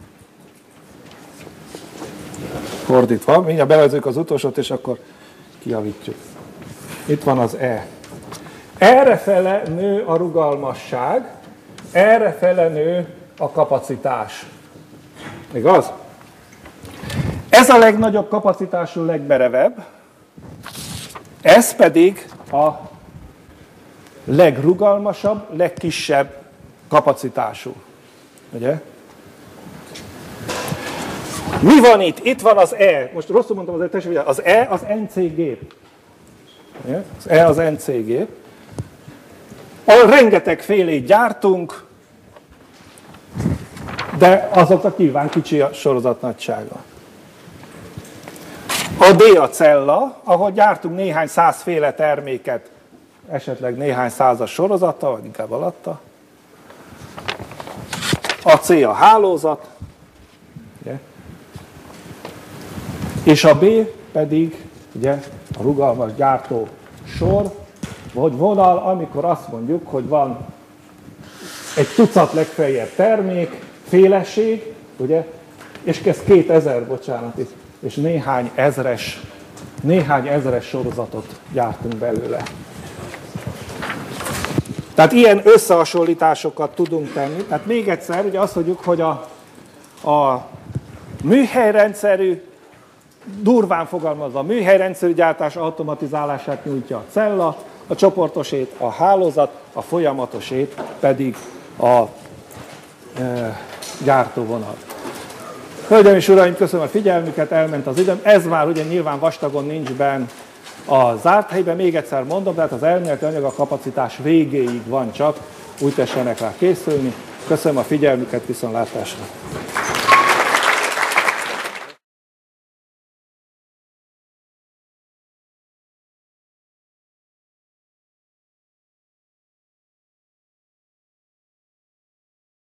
fordítva, mindjárt bevezünk az utolsót, és akkor kijavítjuk. Itt van az E. Errefele nő a rugalmasság, errefele nő a kapacitás. Igaz? Ez a legnagyobb kapacitású, legmerevebb, ez pedig a legrugalmasabb, legkisebb kapacitású. Ugye? Mi van itt? Itt van az E. Most rosszul mondtam az E, tessék, az E az en cé gép. Az E az en cé gép. Ahol rengeteg félét gyártunk, de azoknak nyilván kicsi a sorozatnagysága. A D a cella, ahol gyártunk néhány százféle terméket, esetleg néhány százas sorozata, vagy inkább alatta. A C a hálózat, ugye? És a B pedig ugye, a rugalmas gyártó sor, vagy vonal, amikor azt mondjuk, hogy van egy tucat legfeljebb termék, féleség, ugye, és ez kétezer, bocsánat, és néhány ezres, néhány ezres sorozatot gyártunk belőle. Tehát ilyen összehasonlításokat tudunk tenni. Tehát még egyszer, ugye azt mondjuk, hogy a, a műhelyrendszerű, durván fogalmazva, a műhelyrendszerű gyártás automatizálását nyújtja a cella, a csoportosét a hálózat, a folyamatosét pedig a e, gyártóvonal. Hölgyeim és uraim, köszönöm a figyelmüket, elment az időm. Ez már ugye nyilván vastagon nincs benn a zárt helyben, még egyszer mondom, tehát az elméleti anyag a kapacitás végéig van csak, úgy tessenek rá készülni. Köszönöm a figyelmüket, viszontlátásra!